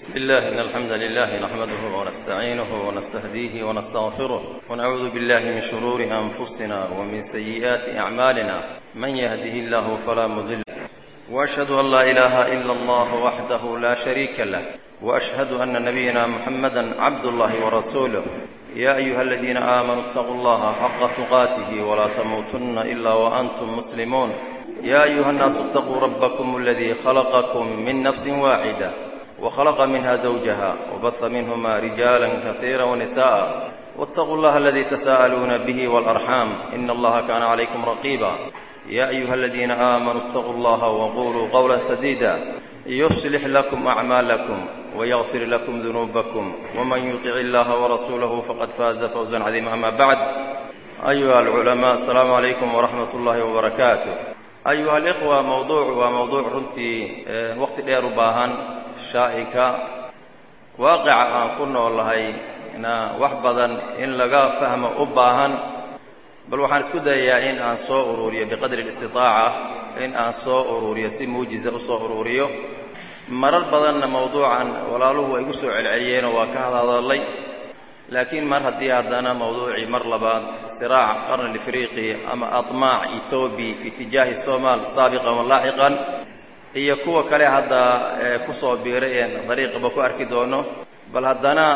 بسم الله إن الحمد لله نحمده ونستعينه ونستهديه ونستغفره ونعوذ بالله من شرور أنفسنا ومن سيئات أعمالنا من يهده الله فلا مضل له وأشهد أن لا إله إلا الله وحده لا شريك له وأشهد أن نبينا محمدا عبد الله ورسوله يا أيها الذين آمنوا اتقوا الله حق تقاته ولا تموتن إلا وأنتم مسلمون يا أيها الناس اتقوا ربكم الذي خلقكم من نفس واحدة وخلق منها زوجها وبث منهما رجالا كثيرا ونساء واتقوا الله الذي تساءلون به والأرحام إن الله كان عليكم رقيبا يا أيها الذين آمنوا اتقوا الله وقولوا قولا سديدا يصلح لكم أعمالكم ويغفر لكم ذنوبكم ومن يطع الله ورسوله فقد فاز فوزا عظيما أما بعد أيها العلماء السلام عليكم ورحمة الله وبركاته أيها الإخوة موضوع runtii waqti dheer u baahan shaa'ika waaqica aan ku noolahay wax badan in laga fahmo u baahan bal waxaan isku dayayaa in aan soo ururiyo biqadri al-istitaaca in aan soo ururiyo si muujiza u soo ururiyo marar badanna mawduucan walaaluhu ay igu soo celceliyeen waa ka hadalay laakiin mar haddii haddana mawduucii mar labaad siraac qarn al-afriqi ama atmaac ethoobi fi itijaahi somaal saabiqan wa laaxiqan iyo kuwa kale hadda ku soo biireen dariiqaba ku arki doono bal haddana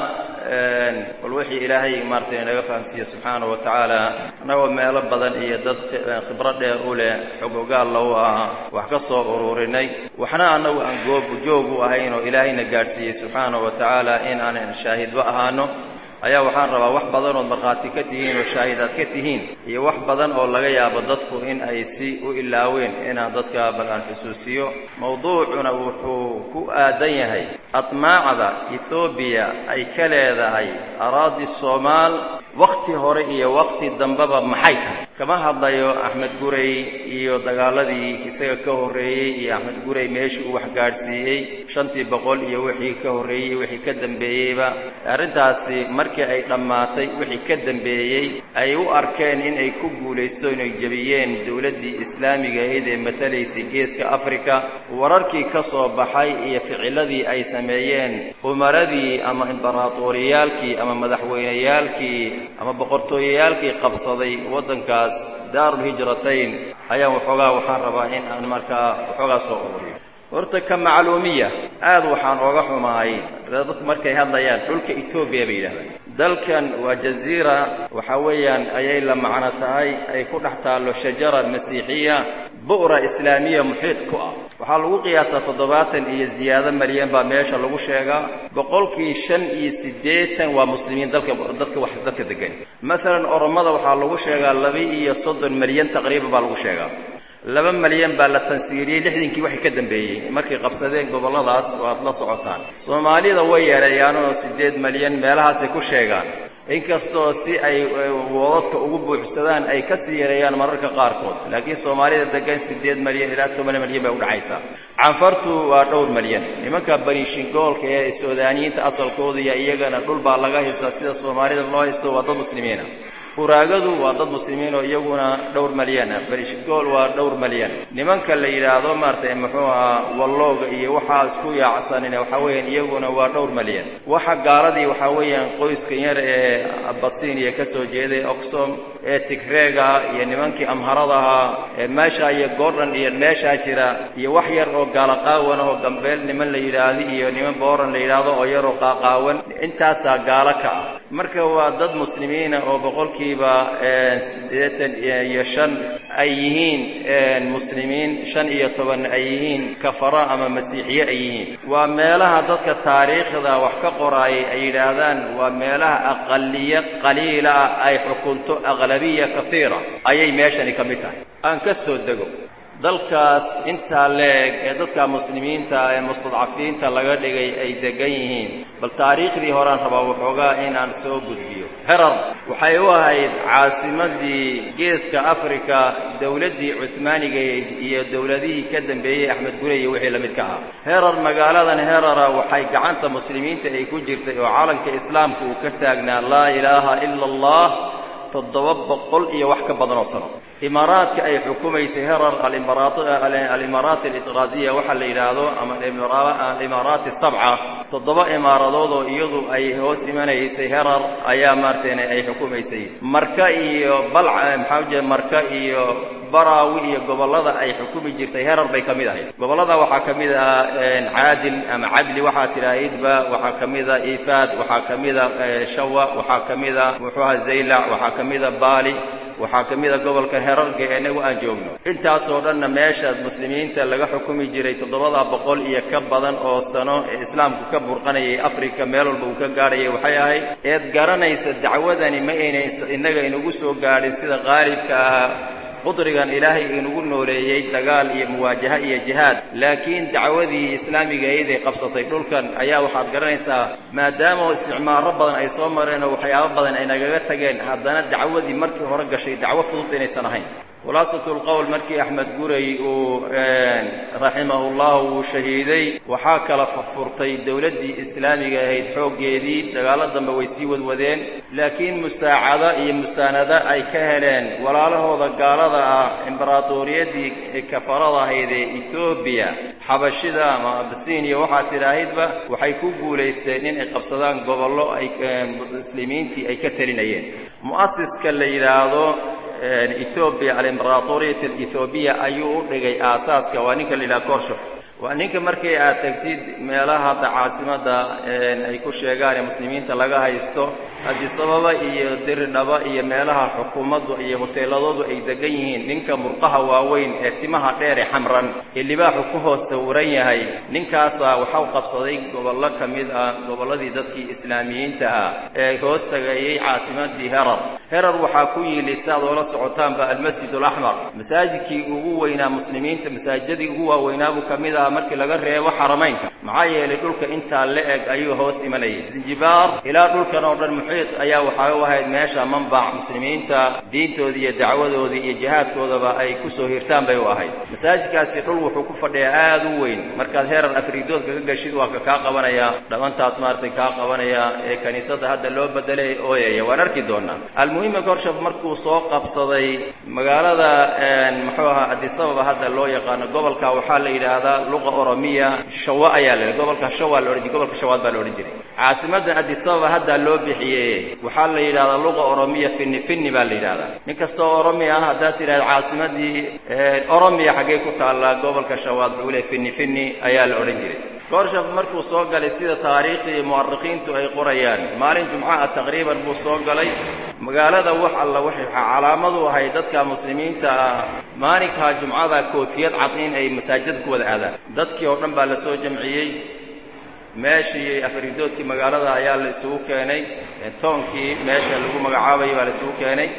bal wixii ilaahay maartay naga fahamsiiyo subxaanahu wa tacaala anagoo meelo badan iyo dad khibrad dheer u leh xogogaal lagu ah wax ka soo ururinay waxna anagu aan joog u ahayn oo ilaahayna gaadhsiiyey subxaanahu wa tacaala in aan shaahidba ahaano ayaa waxaan rabaa wax badan oo markhaati ka tihiin oo shaahidaad ka tihiin iyo wax badan oo laga yaabo dadku in ay si u ilaaween inaan dadka bal aan xusuusiyo mawduucuna wuxuu ku aadan yahay atmaacda ethoobiya ay ka leedahay araadi soomaal waqti hore iyo waqti dambaba maxay tahay kama hadlayo axmed gurey iyo dagaaladii isaga ka horreeyey iyo axmed gurey meeshii uu wax gaadhsiiyey 500 iyo wixii ka horreeyey wixii ka dambeeyeyba arrintaasi markii ay dhammaatay wixii ka dambeeyey ay u arkeen in ay ku guulaysto inay jabiyeen dawladdii islaamiga ahayd ee matalaysay geeska afrika wararkii ka soo baxay iyo ficiladii ay sameeyeen umaradii ama imbaraatoriyaalkii ama madaxweyneyaalkii ama boqortooyayaalkii qabsaday waddankaas daarul hijratayn ayaan waxaan rabaa in aan markaa waxoogaa soo ururiyo horta ka macluumiya aad waxaan ooga xumahay dadku markay hadlayaan dhulka Itoobiya bay yiraahdaan dalkan waa jaziira waxa weeyaan ayay la macno tahay ay ku dhex taalo shajara masiixiya bu'ra islaamiya muhiit ku ah waxaa lagu qiyaasaa 70 iyo ziyaado malyan baa meesha lagu sheegaa boqolkii 85 waa muslimiin dadka degan mesela oromada waxaa lagu sheegaa 230 malyan taqriiban baa lagu sheegaa 2 malyan baa la tansiiriyay 60kii wixii ka dambeeyay markay qabsadeen goboladaas waad la socotaan Soomaalida way yareeyaan oo 8 malyan meelahaas ay ku sheegaan inkastoo si ay wadadka ugu buuxsadaan ay ka sii yareeyaan mararka qaarkood laakiin Soomaalida degan 8 malyan ilaa 10 malyan bay u dhaxaysaa canfartu waa dhowr malyan nimanka barishingoolka ee Suudaaniyiinta asalkooda iyo iyagana dhul baa laga haystaa sida Soomaalida loo haysto waa dad muslimiina uraagadu waa dad muslimiin oo iyaguna dhowr malyan barishingool waa dhowr malyan nimanka la yiraahdo maartay muxuu wallooga iyo waxa isku yaacsanina waxa weeyaan iyaguna waa dhowr malyan waxa gaaladii waxa weeyaan qoyska yar ee Abasiiniya ka soo jeeday Oxom ee Tigreega iyo nimankii amharadaha ee meesha iyo Gordon iyo meesha jira iyo wax yar oo gaalaqaawan oo gambeel niman la yiraahdo iyo niman booran la yiraahdo oo yar oo qaaqaawan intaas gaala ka ah marka waa dad muslimiin oo boqolkiiba 85 ay yihiin muslimiin 15 ay yihiin kafara ama masiixiye ay yihiin waa meelaha dadka taariikhda wax ka qoray ay yiraahdaan waa meelaha aqalliya qaliila ay xukunto aqlabiya kathira ayay meeshani ka mid tahay aan ka soo dago dalkaas inta leeg ee dadka muslimiinta ee mustadcafiinta laga dhigay ay degan yihiin bal taariikhdii horaan rabaa waxoogaa in aan soo gudbiyo Herar waxay u ahayd caasimadii geeska Afrika dawladdii Uthmaaniga iyo dawladihii ka dambeeyay Axmed Gurey iyo wixii la mid ka ah Herar magaaladan Herara waxay gacanta muslimiinta ay ku jirtay oo caalamka islaamku uu ka taagnaa laa ilaaha illa Allah 700 iyo wax ka badan oo sano imaaraadka ay xukumaysay herar al-imaaraat al-itraziya waxa la yiraahdo ama al-imaaraat as-sab'a 7 imaaradood oo iyadu ay hoos imanaysay herar ayaa maartay ay xukumaysay marka iyo balca marka iyo baraawi iyo gobolada ay xukumi jirtay herar bay kamid ahayd gobolada waxa kamid ah caadil ama cadli waxa tiraahidba waxa kamid ah ifaad waxa kamid ah shawa waxa kamid ah wuxuu zayla waxa kamid ah baali waxa kamid ah gobolka herarga ee nagu aan joogno intaas oo dhan meesha muslimiinta laga xukumi jiray 700 iyo ka badan oo sano ee islaamku ka burqanayay Afrika meel walba uu ka gaarayay waxay ahayd eed garanaysa dacwadani ma inaga inagu soo gaarin sida qaalibka ah qudrigan ilaahay inagu nooleeyay dagaal iyo muwaajaha iyo jihaad laakiin dacwadii islaamiga ay qabsatay dhulkan ayaa waxaad garanaysaa maadaama isticmaaro badan ay soo mareen oo waxyaabo badan ay nagaga tageen haddana dacwadii markii hore gashay dacwo fudud inaysan ahayn khulaasatul qawl markii Ahmed Guray uu rahimahullah shahiiday waxa kala furtay dawladii islaamiga ahayd xoogeedii dagaaladamba way sii wadwadeen laakiin musaacada iyo musaanada ay ka heleen walaalahooda gaalada ah imbaraatoriyadii kafarada ahayd ee Ethiopia xabashida ama Abyssinia waxa tiraahidba waxay ku guuleysteen in ay qabsadaan gobollo ay muslimiintii ay ka talinayeen muassiska la yiraahdo Ethiopia al-Imbaraatoriyat al-Ethiopia ayuu dhigay aasaaska waa ninka la Korshof waa ninka markii aad tagtid meelaha caasimada ay ku sheegaan muslimiinta laga haysto Addis Ababa iyo Dirdhaba iyo meelaha xukuumaddu iyo hoteeladoodu ay degan yihiin ninka murqaha waaweyn ee timaha dheer ee xamran ee libaaxu ku hoos sawiran yahay ninkaas waxa uu qabsaday gobollo kamid ah gobolladii dadkii islaamiyiinta ah ee hoos tagayay caasimadii Herar waxa ku yiilisay oo la socotaanba al-Masjid al-Ahmar masaajidkii ugu weynaa muslimiinta masaajidii ugu waaweynaa buu kamid ah markii laga reebo xarameynka maxaa yeelay dhulka inta la eg ayuu hoos imanayay Zanzibar ilaa dhulkan oo dhan muxiit ayaa waxa uu ahayd meesha manbac muslimiinta diintoodii iyo dacwadoodii iyo jihaadkoodaba ay ku soo hirtaan bay u ahayd masaajidkaasi dhul wuxuu ku fadhiyaa aad u weyn markaad herar afriidood kaga gashid waa ka qabanaya dhamantaas maartay ka qabanaya ee kaniisada hadda loo bedelay ooyaya waan arki doonaa almuhiim Korshof markuu soo qabsaday magaalada muxuu ahaa Addis Ababa hadda loo yaqaan gobolka waxa la yiraahdaa luqa Oromiya Shawa ayaa la gobolka Shawa loo dhigay gobolka Shawaad baa loo jiray caasimada Addis Ababa hadda loo bixiyay waxa la yiraahdaa luqa Oromiya finni baa la yiraahdaa ninkasto Oromiya hadda tiraahdo caasimadii Oromiya xagee ku taala gobolka Shawaad buu leeyahay finni ayaa la oran jiray Korshof markuu soo galay sida taariikhda mu'arriqiintu ay qorayaan maalin jumcaha taqriiban buu soo galay magaalada wax alla waxa calaamadu ahay dadka muslimiinta maalinka jumcada koofiyad cad in ay masaajid ku wada aadaan dadkii oo dhan baa la soo jamciyay meeshii afriidoodkii magaalada ayaa la isugu keenay toonkii meesha lagu magacaabay baa la isugu keenay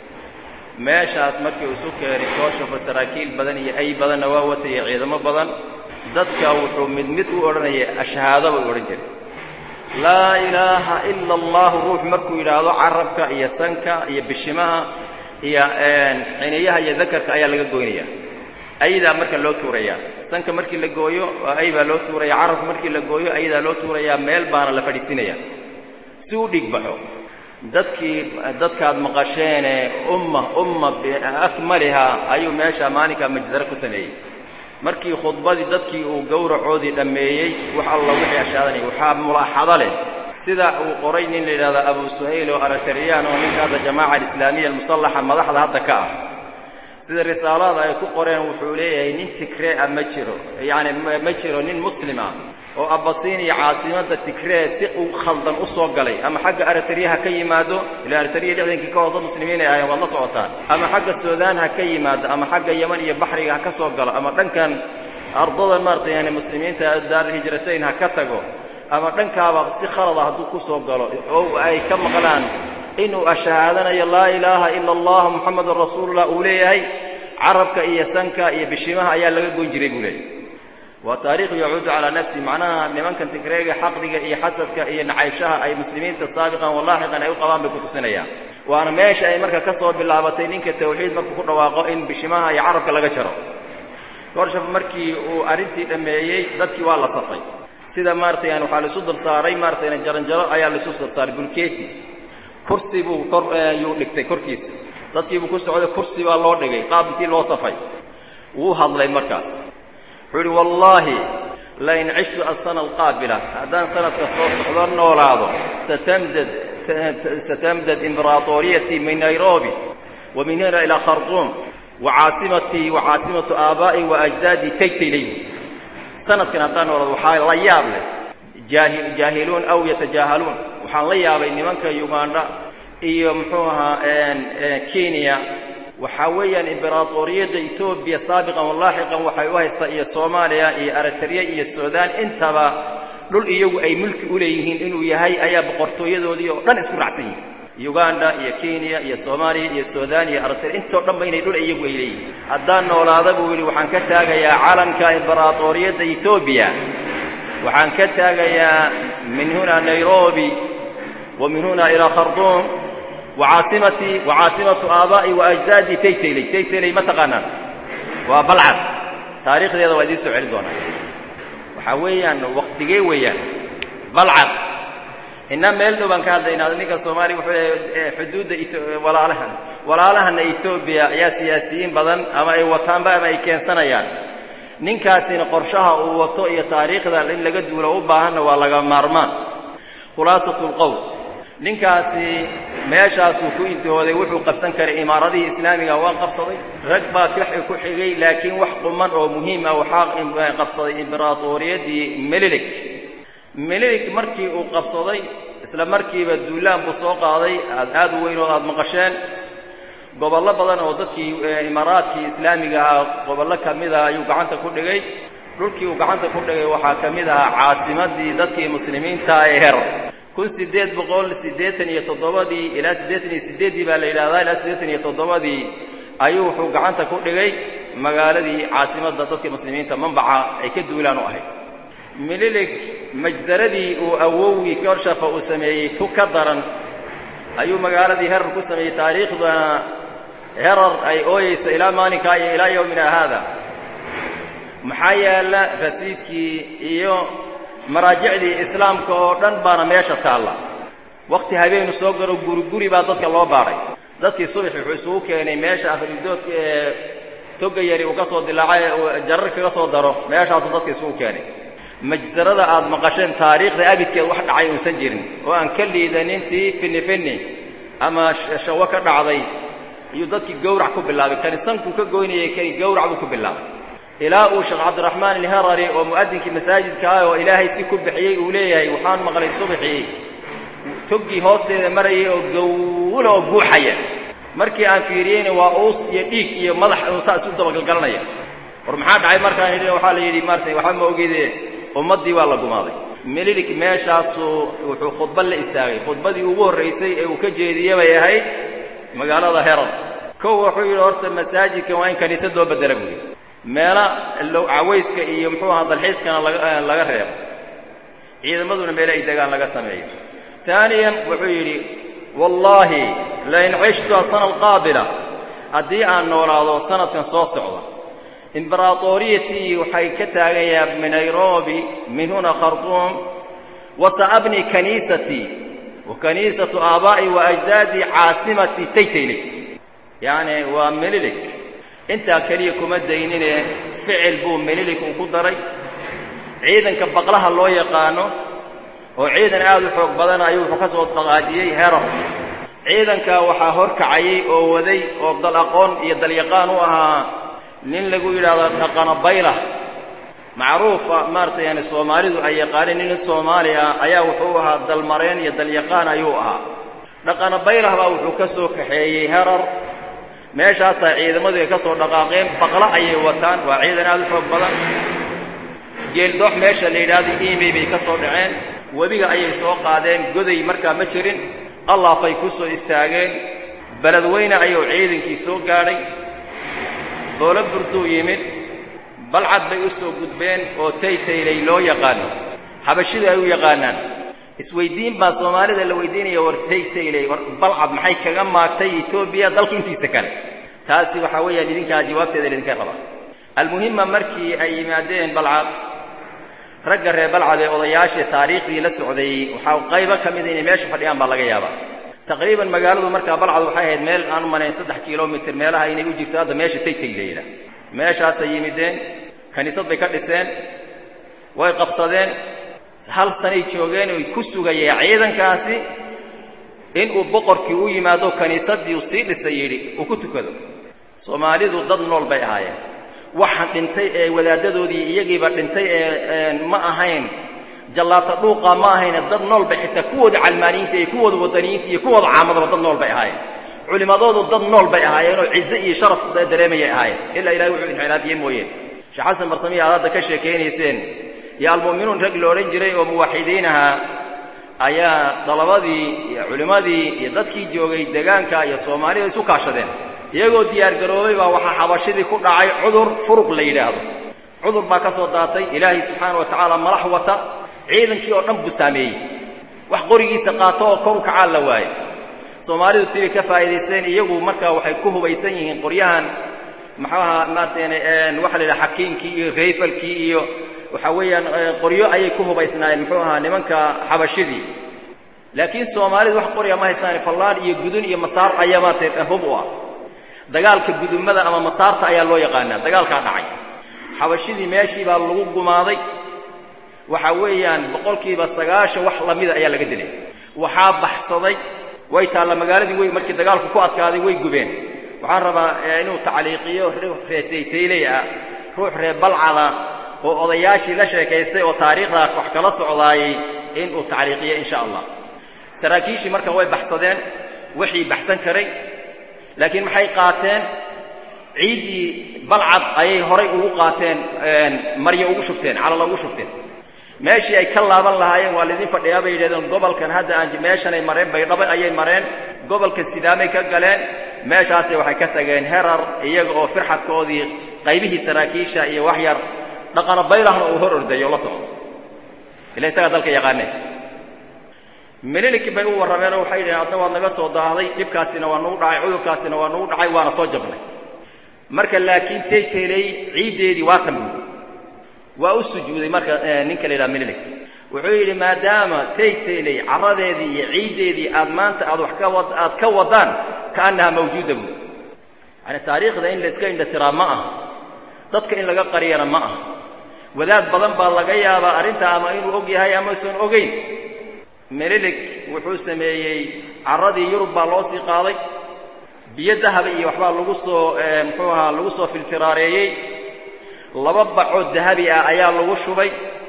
meeshaas markii uu soo keenay Korshof saraakiil badan iyo ay badan waa watay ciidamo badan dadka wuxuu mid u oranayay ashhaada buu oran jiray la ilaha illa allah ruux markuu yiraahdo carabka iyo sanka iyo bishimaha iyo xiniyaha iyo dhakarka ayaa laga gooynaya ayda marka loo tuuraya sanka markii la gooyo ayba loo tuuraya carabka markii la gooyo ayda loo tuuraya meel baana la fadhiisinaya si uu dhigbaxo dadkaad maqasheen umma bi akmalaha ayuu meesha maalinka majzara ku sameeyay markii khudbadii dadkii uu gowracoodii dhameeyay waxa Allah wixii ashaadanay waxa mulaaxada leh sida uu qoray nin la yiraahdo Abu Suhayl oo Aratariyaan oo ninka jamaaca islaamiga musallaha madaxda hadda ka ah sida risaalada ay ku qoreen wuxuu leeyahay nin Tigray ma jiro ma jiro nin muslima oo Abyssinia caasimada Tigray si uu khaldan u soo galay ama xagga Eritrea ka yimaado ila Eritrea dhexdeedii ka wada muslimiin ay wada socotaan ama xagga Suudaan ha ka yimaado ama xagga Yemen iyo Bahriga ka soo galo ama dhankan ardada maartay muslimiinta daar hijrateen ha ka tago ama dhankaaba si khalad ah haduu ku soo galo oo ay ka maqlaan inuu ashahaadanayo la ilaaha illa allah muhammadur rasuulullah uu leeyahay carabka iyo sanka iyo bishimaha ayaa laga goyn jiray buu leeyahay وتاريخ يعود على نفسه معناها لمن كان تكريغا حقدغا iyo xasadka iyo nacaybshaha ay muslimiinta saabiqan walaahiqan ay u qabaan bay ku tusinayaan waana meesha ay marka ka soo bilaabatay ninka tawxiid markuu ku dhawaaqo in bishimaha iyo carabka laga jaro Korshof markii uu arintii dhameeyay dadkii waa la safay sida maartayaan waxa la soo dul saaray maartayna jaranjaro ayaa la soo saaray bulkeeti kursi buu ayuu dhigtay korkiisa dadkii buu ku socday kursi baa loo dhigay qaab intii loo safay wuu hadlay markaas wuxuu yidhi wallaahi lain cishtu asana alqaabila haddaan sanadka soo socdo noolaado satamdad imbaraaطooriyatii min nairobi wa min huna ilaa khartuum وعاصمتي وعاصمة آبائي وأجدادي تيتيلي سنة كان هدان ورد وحال لا ياب له جاهلون أو يتجاهلون وحال لا ياب إن منك يوغندا إيو محوها كينيا وحاويا إمبراطورية إثيوبيا سابقا ولاحقا وحيوها إيه صوماليا إيه أريتريا إيه السودان انتبا لول إيو أي ملك أوليهين إنو يهي أيا بقرطوية دوديو لن اسكو رعسين يوغندا iyo Kenya iyo Soomaaliya iyo Suudaan iyo Eritrea inta dhanba inay dhul iyagu ay leeyihiin haddaan noolaada buu yiri waxaan ka taagayaa calanka imbaraatoriyada Ethiopia waxaan ka taagayaa min huna Nairobi wa min huna ila Khartoum وعاصمتي وعاصمة آبائي وأجدادي تيتيلي ما تقانان وبلعب تاريخ هذا ودي سعر دونا وحويا وقتي ويا بلعب إنما ميلدو بنكادينا نيكا الصومالي حدود ولا لهن إثيوبيا يا سياسيين بدن أما أي وطن بقى ما يكين سنيان نينكاسين قرشها ووطئ تاريخ ذا اللي لقد ولو باهن ولا مارمان خلاصة القول نينكاسي meeshaas uu ku intooday wuxuu qabsan karay imaaradii islaamiga waa qabsaday rag baa ku xigay laakiin wax quman oo muhiim ah waxa qabsaday imbaraatoriyadii Menelik markii uu qabsaday isla markiiba duulaan buu soo qaaday aad weyn oo aad maqasheen gobollo badan oo dadkii imaaraadkii islaamiga ah gobollo kamid ah ayuu gacanta ku dhigay dhulkii uu gacanta ku dhigay waxa kamid ah caasimadii dadkii muslimiinta ee Herar 1887 ilaa 88 baa la yiraahdaa ilaa 87 ayuu wuxuu gacanta ku dhigay magaaladii caasimadda dadka muslimiinta manbaca ay ka duulaan u ahayd Menelik majzaradii uu awowgii Korshafa uu sameeyay tu ka daran ayuu magaaladii Herar ku sameeyay taariikhdana Herar ay ooyaysa ilaa maalinka iyo ilaa yawmina hada maxaa yaala rasiidkii iyo maraajicdii islaamka oo dhan baana meesha taala waqti habeenu soo garo guri baa dadka loo baaray dadkii subax wuxuu soo keenay meesha afridoodka toga yari uu ka soo dilaacay oo jarar kaga soo daro meeshaas dadkii soo keenay majzarada aad maqasheen taariikhda abidkeed wax dhacay oo san jirin oo aan ka liidanintii finni ama shawa ka dhacday iyo dadkii gowrac ku bilaabay kaniisanku ka gooynayay kani gowrac buu ku bilaabay ilaa uu Sheekh Abdurrahman al-Harari oo muadinkii masaajidka ah oo Ilaahay si ku bixiyay uu leeyahay waxaan maqlay subaxii togi hoosteeda marayay oo gowlo oo buuxaya markii aan fiiriyeen waa uus iyo dhiig iyo madax oo saas u dabagalgalanaya war maxaa dhacay markaan yidhi waxa la yidhi martay waxa ma ogeeyay ummadii waa la gumaaday Menelik meeshaas wuxuu khudbad la istaagay khudbadii ugu horeysay ee uu ka jeediyay bay ahayd magaalada Herar wuxuu yidhi horta masaajidka waa in kaniisadoo bedela buu meela loo cawayska iyo muxuu ahaa dalxiiskana laga reebo ciidamaduna meel ay degaan laga sameeyo taaniyan wuxuu yidhi wallahi la in cishtu asana alqaabila haddii aan noolaado sanadkan soo socda imbaraatoriyatii waxay ka taagayaa min Nairobi min huna Khartoum وسأبني كنيستي وكنيسة آبائي وأجدادي عاصمتي تيتيلي يعني ومللك انت كليكم الدينين فعل بو مللك وقدري عيدا كبقلها الله يقانو وعيدا آذو حق بدنا أيوه حكسو الطغاجيي هرم عيدا كوحا هركعي ووذي وابدال أقون يدل يقانوها نين لقو إلى أقان بيره معروف مارتي يعني الصومالي أي يقانين نين الصوماليا أيا وحوها دالمرين يدل يقان أيوها لقان بيره وحكسو كحيي هرر meeshaas ciidamadu ka soo dhaqaaqeen baqla ayay wataan waa ciidan aad u xoog badan geel doox meesha la yiraahdo iimay bay ka soo dhaceen wabiga ayay soo qaadeen goday markaa ma jirin allah fay ku soo istaageen baladweyne ayuu ciidankii soo gaaray dowlad burdu yimid balcad bay u soo gudbeen oo taytaylay loo yaqaan xabashida ay u yaqaanaan isweydiin baa Soomaalida la weydiinaya war taytaylay war balcad maxay kaga maagtay Ethiopia dalka intiisa kale taasi waxa weeyaan idinka jawaabteeda idinka qaba almuhimma markii ay yimaadeen balcad ragga reer balcad ee odayaasha taariikhdii la socday waxa qayb ka mid ah in meesha fadhiyaan baa laga yaabaa تقريبا magaaladu marka balcad waxay ahayd meel aan manayn 3 kiiloomitir meelaha inay u jirto hadda meesha Taytay leeyna meeshaas ay yimideen kaniisad bay ka dhiseen way qabsadeen hal sanay joogeen oo ku sugayay ciidankaasi in uu boqorkii u yimaado kaniisadii uu sii dhisay yiri uu ku tukado Soomaalidu dad nool bay ahaayeen waxaan dhintay ee wadaadadoodii iyagiiba dhintay ee ma ahayn jalaata dhuuqa ma ahayn dad nool bay xitaa kuwooda calmaaniinta iyo kuwooda wadaniinta iyo kuwooda caamadaba dad nool bay ahaayeen culimadoodu dad nool bay ahaayeen oo ciise iyo sharaf dareemay ahaayeen illa ilaahay wuxuu inxiraafiyay mooyeen Sheekh Xasan Barsami aad ka sheekeynayeen ya almu'minuun rag looran jiray oo muwaxidiinaha ayaa dalabadii iyo culimadii iyo dadkii joogay deegaanka iyo Soomaalida isu kaashadeen iyagoo diyaar garoobay baa waxa xabashidii ku dhacay cudur furuq la yiraahdo cudur baa ka soo daatay ilaahay subhanahu wa ta'ala malax wata ciidankii oo dhan buu saameeyay wax qorigiisa qaato oo kor u kaca la waayay Soomaalidu tii ka faa'iideysteen iyagu marka waxay ku hubaysan yihiin qoryahan maxaa maarteen waxa la xakiinkii iyo rayfalkii iyo waxa weeyaan qoryo ayay ku hubaysnaayeen maxaa nimanka xabashidii laakiin Soomaalidu wax qoryo ma haystaan fallaan iyo gudun iyo masaar ayaa maarteen hub u ah dagaalka gudumada ama masaarta ayaa loo yaqaanaa dagaalka dhacay xabashidii meeshii baa lagu gumaaday waxa weeyaan boqolkiiba 9 wax lamid ayaa laga dilay waxa baxsaday way taala magaaladii way markii dagaalku ku adkaaday way gubeen waxaan rabaa inuu tacliiqiyo reetayteelay ruux reer balcada oo odayaashii la sheekaystay oo taariikhda wax kala socdaayay inuu tacliiqiyo insha Allah saraakiishi marka way baxsadeen wixii baxsan karay laakiin maxay qaateen ciidii balcad ayay horay ugu qaateen maryo ugu shubteen calal ugu shubteen meeshii ay ka laaban lahaayeen waalidin fadhiyaa bay yiraahdeen gobolkan hadda aan meeshan ay mareen bay dhaba ayay mareen gobolka sidaamay ka galeen meeshaas waxay ka tageen herar iyaga oo firxadkoodii qaybihii saraakiisha iyo wax yar dhaqana baylahna uu hor ordayo la socdo ilaa isaga dalka yaqaanay meelkii bay u warameen waxay yiraahdeen adna waad naga soo daahday dibkaasina waa nagu dhacay cudurkaasina waa nagu dhacay waana soo jabnay marka laakiin Taytay ciideedii waa tan waa u sujuuday marka ninka leeyahay Menelik wuxuu yiri maadaama Taytay caradeedii iyo ciideedii aad maanta aad ka wadaan kaanaha mawjuuda ana taariikhda in la iska indha tiraama ah dadka in laga qariyana ma ah wadaad badan baa laga yaabaa arinta ama inuu og yahay ama soo ogeyn Menelik wuxuu sameeyay caradii Yurub baa loo sii qaaday biyo dahab iyo waxba lagu soo muxuu ahaa lagu soo filtiraareeyay laba bacood dahabi ah ayaa lagu shubay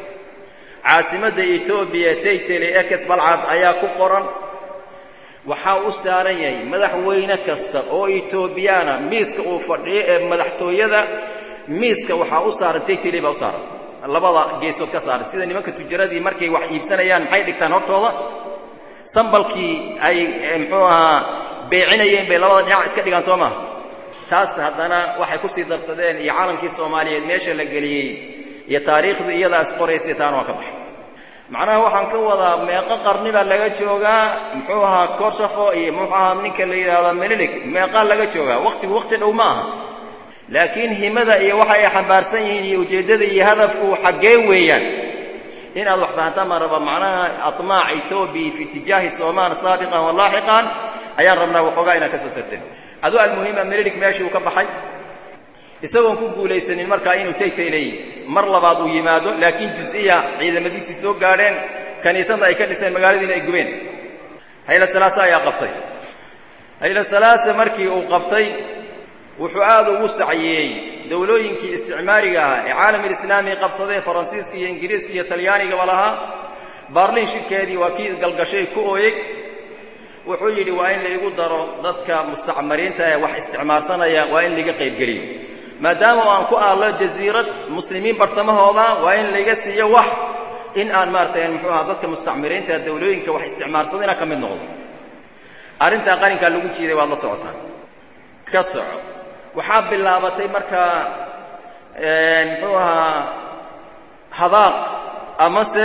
caasimada Itoobiya Taytay ex balcad ayaa ku qoran waxa uu saaran yahay madaxweyne kasta oo Itoobiyana miiska uu fadhiyo ee madaxtooyada miiska waxa uu saaran Taytay baa u saaran labada geesood ka saaran sida nimanka tujaradii markay wax iibsanayaan maxay dhigtaan hortooda sambalkii ay muxuu ahaa beecinayeen bay labada dhinac iska dhigaan Soomaa taas haddana waxay ku sii darsadeen iyo caalamkii Soomaaliyeed meesha la galiyay iyo taariikhdu iyada asqoreysay taan waa ka baxay macnaha waxaan ka wadaa meeqa qarni baa laga joogaa muxuu ahaa Korsafo iyo muxuu ahaa ninka la yiraahdo Menelik meeqa laga joogaa waqti dhow ma aha laakiin himada iyo waxa ay xambaarsan yihiin iyo ujeedada iyo hadafku xagee weeyaan in aad wax fahantaan ma raba macnaha atmaac Itoobiya fi tijaahi Soomaal saabiqan wa laahiqan ayaan rabnaa waxoogaa inaan ka soo sarteen adoo almuhiima Menelik meeshii uu ka baxay isagoo ku guuleysanin marka inuu Taytay mar labaad uu yimaado laakiin juz'iya ciidamadiisii soo gaareen kaniisada ay ka dhiseen magaaladiina ay gubeen Hayla Salaasa ayaa qabtay Hayla Salaasa markii uu qabtay wuxuu aad ugu saciyay dawlooyinkii isticmaariga ah ee caalamka islaamiga qabsaday Faransiiska iyo Ingiriiska iyo Talyaaniga walaha Berlin shirkeedii waa kii galgashay ku ooyay wuxuu yiri waa in la igu daro dadka mustacmariinta ee wax isticmaalsanaya waa in laga qayb geliyo maadaama aan ku aalo jasiirad muslimiin bartamahooda waa in laga siiyo wax in aan maarteen muxuu ahaa dadka mustacmariinta dawlooyinka wax isticmaalsadina ka mid noqdo arinta qarinka lagu jiiday waa la socotaan ka soco waxa bilaabatay marka muxuu ahaa hadaaq ama se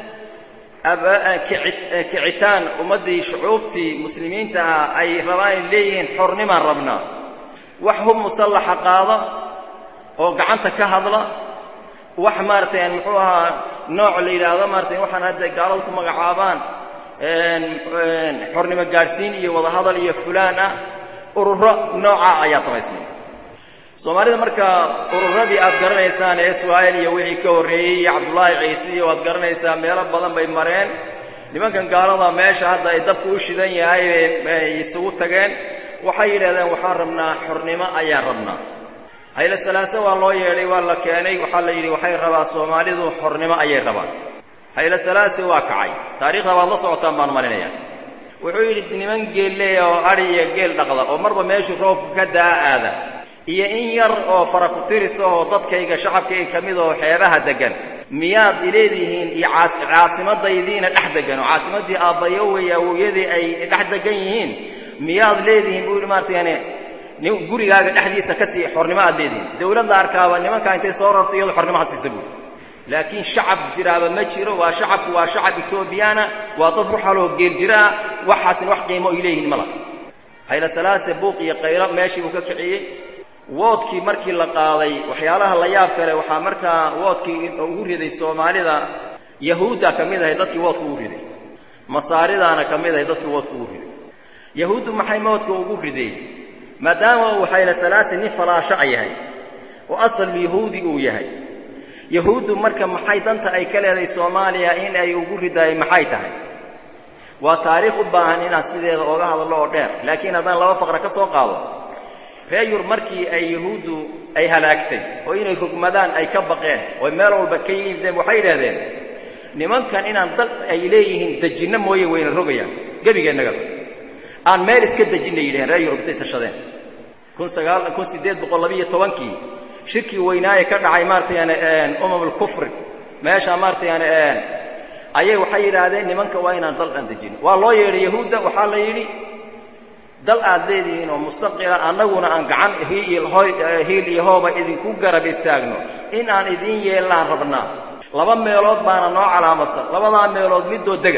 kicitaan ummadii shucuubtii muslimiinta ay rabaan leeyihiin xornimo rabna wax hub musallaxa qaada oo gacanta ka hadla wax maarteen muxuu ahaa nooc la yiraahdo maarteen waxaan hadda gaalada ku magacaabaan xornimo gaarsiin iyo wada hadal iyo fulaan ah ururo nooca ayaa samaysmay Soomaalida marka ururadii aad garanaysaan ee Soomaaliya iyo wixii ka horeeyay Cabdullaahi Ciise iyo aad garanaysaa meelo badan bay mareen nimankan gaalada meesha hadda ay dabku u shidan yahay ay isugu tageen waxay yiraahdeen waxaan rabnaa xornimo ayaan rabnaa Hayla Salaase waa loo yeeray waa la keenay waxa la yiri waxay rabaa Soomaalidu xornimo ayay rabaan Hayla Salaase waa kacay taariikhda waa la socotaan baan marinaya wuxuu yiri niman geelay oo ari iyo geel dhaqda oo marba meeshu roobku ka daa'ada iyo in yar oo farakutiris oo dadkayga shacabkayga kamid oo xeebaha degan miyaad ileedihiin iyo caasimadaydiina dhex degan oo caasimadii aabayo way awooyadii ay dhex degan yihiin miyaad leedihiin buu maartayane gurigaaga dhexdiisa ka sii xornimo aad leedihiin dawladda arkaaba nimanka intay soo rarto iyadoo xornimo hasiisa buu laakiin shacab jiraaba ma jiro waa shacab Ethiopiana waa dad ruuxalo geel jira waxaasna wax qiimo ay leeyihiin malaha Hayla Salaase buuq iyo qayra meeshii uu ka kiciyay woodkii markii la qaaday waxyaalaha la yaab kale waxa markaa woodkii ugu riday Soomaalida Yahuuda kamid ah dadkii woodku ugu riday Masaaridana kamid ah dadkii woodku ugu riday Yahuudu maxay woodku ugu riday maadaama uu Hayla Salaase nin falaasho yahay oo asal Yahuudi uu yahay Yahuudu marka maxay danta ay ka leedahay Soomaaliya in ay ugu riday maxay tahay waa taariikh u baahan in sideeda ooga hadlo oo dheer laakiin haddaan laba faqra ka soo qaado reeyur markii ay Yahuudu ay halaagtay oo inay rugmadaan ay ka baqeen oo meel walba ka yimideen waxay yiraahdeen nimankan inaan dad ay leeyihiin dajinna mooye weyna rogayaan gabigeenaga aan meel iska dajinay yiraahdeen reeyur intay tashadeen 1812 shirki weynaaye ka dhacay maartayana umamul kufr meesha maartayana ayay waxay yiraahdeen nimanka waa inaan dal aan dajin waa loo yeeray Yahuuda waxa la yiri dal aad leedihiin oo mustaqila anaguna aan gacan hiil iyo hooba idinku garab istaagno in aan idin yeelaan rabnaa laba meelood baana noo calaamadsan labada meelood midoo dega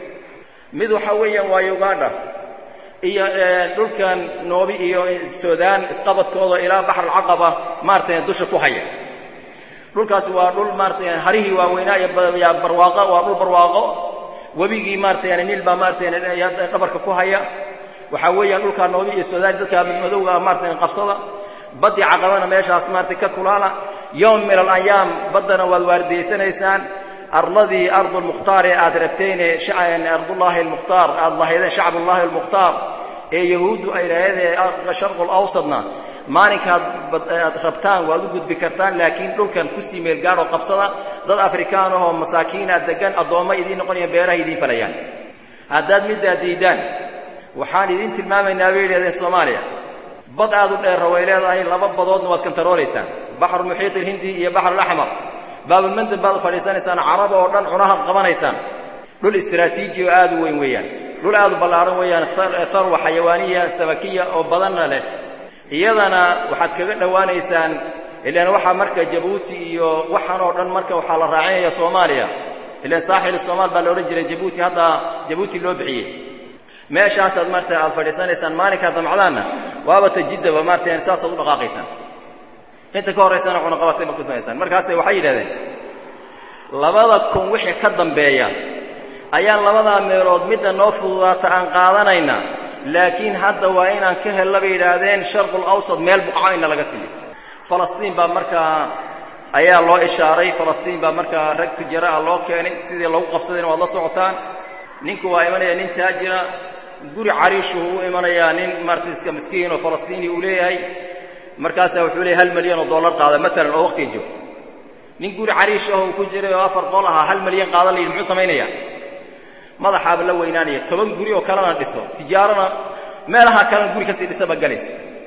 mid waxa weeyaan waa Uganda iyo dhulkan Noobi iyo Suudaan isqabadkooda ilaa Bahr al-Aqaba maartay dusha ku haya dhulkaas waa dhul maartay harihi waa weynaa barwaaqo waa dhul barwaaqo wabigi maartay Niil ba maartay dhabarka ku haya waxa weeyaan dhulka Noobi iyo Suudaan dadka madowga maartay qabsada badi caqabana meeshaas maartay ka kulaala yawm min al-ayam badana wad waardeysanaysaan arladii ardul mukhtaar ee aad rabteen shacaan ardullah al-mukhtaar allahayda shacbullah al-mukhtaar ee Yahuudu ay raadeen sharqul awsadna maalinka aad rabtaan waad u gudbi kartaan laakiin dhulkan ku sii meel gaar oo qabsada dad Afrikaan oo masaakiina degan adooma idin noqonayaan beeraha idin falayaan haddaad mid diidaan waxaan idin tilmaamaynaa weeyeen Soomaaliya bad aad u dheer way leedahay laba badoodna waad kantarooleysaan Bahr Muhiit al-Hindi iyo Bahr al-Ahmar baab al-Mandab baad fariisanaysaan Carab oo dhan cunaha qabanaysaan dhul istiraatiiji oo aad u weyn weeyaan dhul aad u ballaaran weeyaan tharwa xayawaaniya sabakiya oo badan leh iyadana waxaad kaga dhawaanaysaan ilaa waxa marka Djibouti iyo waxaan oo dhan marka waxa la raacinaya Soomaaliya ilaa saaxil Soomaal baa la oran jiray Djibouti hadda Djibouti loo bixiyay meeshaas aad marta aad fadhiisanaysaan maalinka damcadaana waaba tajidaba marta insaas u dhaqaaqaysan inta ka horeysana cuna qabatay ma ku sameeysan markaas waxay yiraahdeen labada kun wixii ka dambeeya ayaan labada meelood mid noo fududaata aan qaadanayna laakiin hadda waa inaan ka helaba yiraahdeen sharqul awsad meel buqacayna laga siiyo Falastiin baa marka ayaa loo ishaaray Falastiin baa marka rag tujara loo keenay sidii lagu qabsadeen waa la socotaan ninku waa imanaya nin taajira guri cariishu uu imanaya nin martiska miskiin oo Falastiini uu leeyahay markaas wuxuu leeyahay $1 milyan qaada mesela oo waqti joogto nin guri cariish oo ku jiray oo 4 qol ah $1 milyan qaada leeyahay muxuu sameeynaya madaxa la weynaanaya 10 guri oo kala dhiso tijaarana meelaha kala guri ka sii dhisaba galis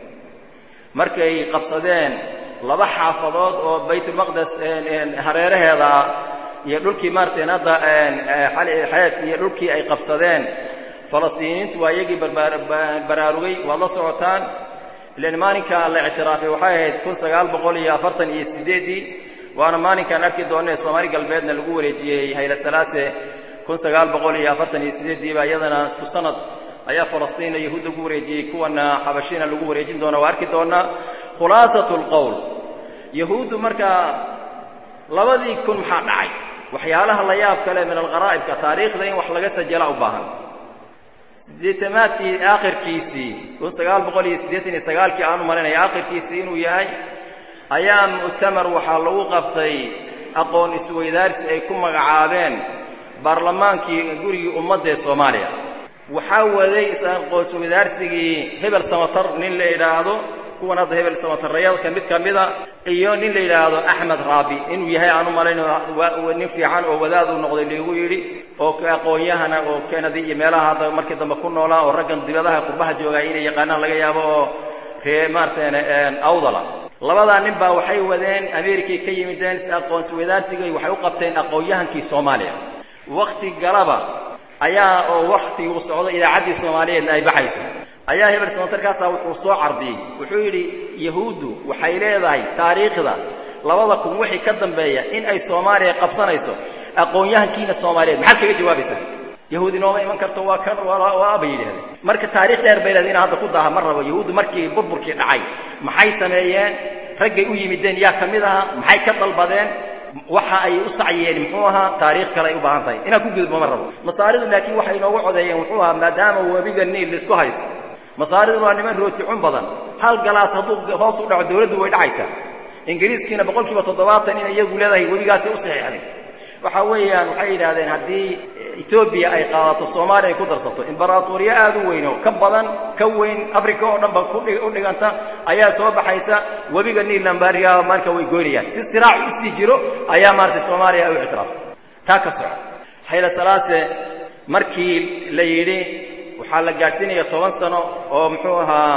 markay qabsadeen laba xaafadood oo Baytul Maqdis hareeraheeda iyo dhulkii maarteen hadda xaaf iyo dhulkii ay qabsadeen Falastiiniintu waa iyagii baraarugay waa la socotaan ilaan maalinka la i'tiraafay waxay ahayd 1948 waana maalinkan arki doonay Soomaali galbeedna lagu wareejiyay Hayla Salaase 1948 baa iyadana isku sanad ayaa Falastiin Yahuud lagu wareejiyay kuwana Xabashiina lagu wareejin doona waa arki doona khulaasatul qawl Yahuud marka labadii kun maxaa dhacay waxyaalaha la yaab kale min alqaraa'ibka taariikhda in wax laga sajala u baahan sideetamaadkii aakhirkiisii 1989 aanu marinay aakhirkiisii inuu yahay ayaa mu'tamar waxaa lagu qabtay aqoon isweydaarsi ay ku magacaabeen baarlamaankii gurigii ummadda ee Soomaaliya waxaa waday aqoon isweydaarsigii hebel samatar nin la yiraahdo kuwan hadda hebel samatarayada kamida iyo nin la yiraahdo Axmed Raabi inuu yahay aanu malayno nin fiican oo wadaad uu noqday leeyahay yiri oo aqoonyahana oo Kennedy iyo meelaha hadda markii dambe ku noolaa oo raggan dibadaha qurbaha jooga inay yaqaanaan laga yaabo oo ree Martin Awdala labada nin baa waxay wadeen Ameerika ka yimideen aqoon isweydaarsiga waxay u qabteen aqoonyahankii Soomaaliya waqti galaba ayaa oo waqti uu socdo idaacadii Soomaaliyeed ay baxayso ayaa hebel samatarkaas wuxuu soo cardiyay wuxuu yiri yahuudu waxay leedahay taariikhda labada kun wixii ka dambeeya in ay Soomaaliya qabsanayso aqoonyahankiina Soomaaliyeed maxaa kaga jawaabaysaa yahuudi nooma iman karto waa kan waa abayideen marka taariikh dheer bay leedahay hadda ku daaha mar rabo yahuudu markii burburkii dhacay maxay sameeyeen raggay u yimideen yaa kamid aha maxay ka dalbadeen waxa ay u saciyeen muxuu ahaa taariikh kale ay u baahan tahay inaan ku gudbo mar rabo masaaridu laakiin waxay noogu codeeyeen wuxuu ahaa maadaama wabiga Niil la isku haysto masaaridu waa niman rooti cun badan hal galaas hadduu hoos u dhaco dawladdu way dhacaysaa ingiriiskiina 70% in iyagu leedahay wabigaasi u saxiixday waxa weeyaan waxay yiraahdeen haddii Ethiopia ay qaadato Soomaaliya ay ku darsato imbaraatoriya aad u weyn oo ka badan ka weyn Afrika oo dhan ba u dhiganta ayaa soo baxaysa wabiga Niil Lambaria marka way goynayaan si siraac u sii jiro ayaa maartay Soomaaliya ay u ictiraaftay taa ka soo Hayle Salaase markii la yiri waxaa la gaarsiinaya 10 sano oo muxuu ahaa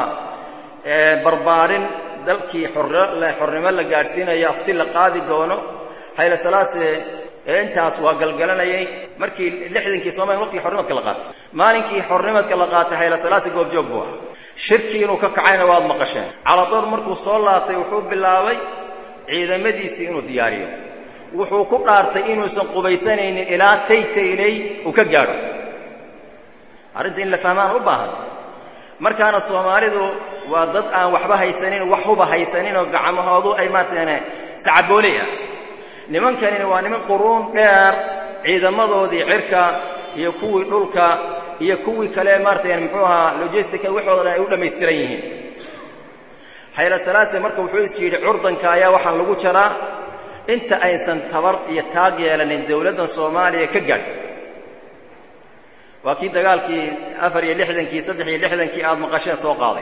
barbaarin dalkii xornimo la gaarsiinayo afti la qaadi doono Hayle Salaase intaas waa galgalanayay markii 60kii Soomaaliya waqti xornimadka la qaatay maalinkii xornimadka la qaatay Hayle Salaase goob joog buu shirkii inuu ka kacayna waad maqasheen caladoor markuu soo laabtay wuxuu bilaabay ciidamadiisii inuu diyaariyo wuxuu ku dhaartay inuusan qubaysanaynin ilaa taytaylay uu ka gaaro arrinta in la fahmaan u baahan markaana Soomaalidu waa dad aan waxba haysanin wax huba haysanin oo gacmahoodu ay maarteen sacaboolaya nimankanina waa niman quruun dheer ciidamadoodii cirka iyo kuwii dhulka iyo kuwii kale maarteen muxuu ahaa logistica waxooda ay u dhameystiran yihiin Hayle Salaase marka wuxuu is yiri curdanka ayaa waxaan lagu jaraa inta aysan tabar iyo taag yeelanin dawladda Soomaaliya ka gaadh waakii dagaalkii 64kii 63kii aad maqasheen soo qaaday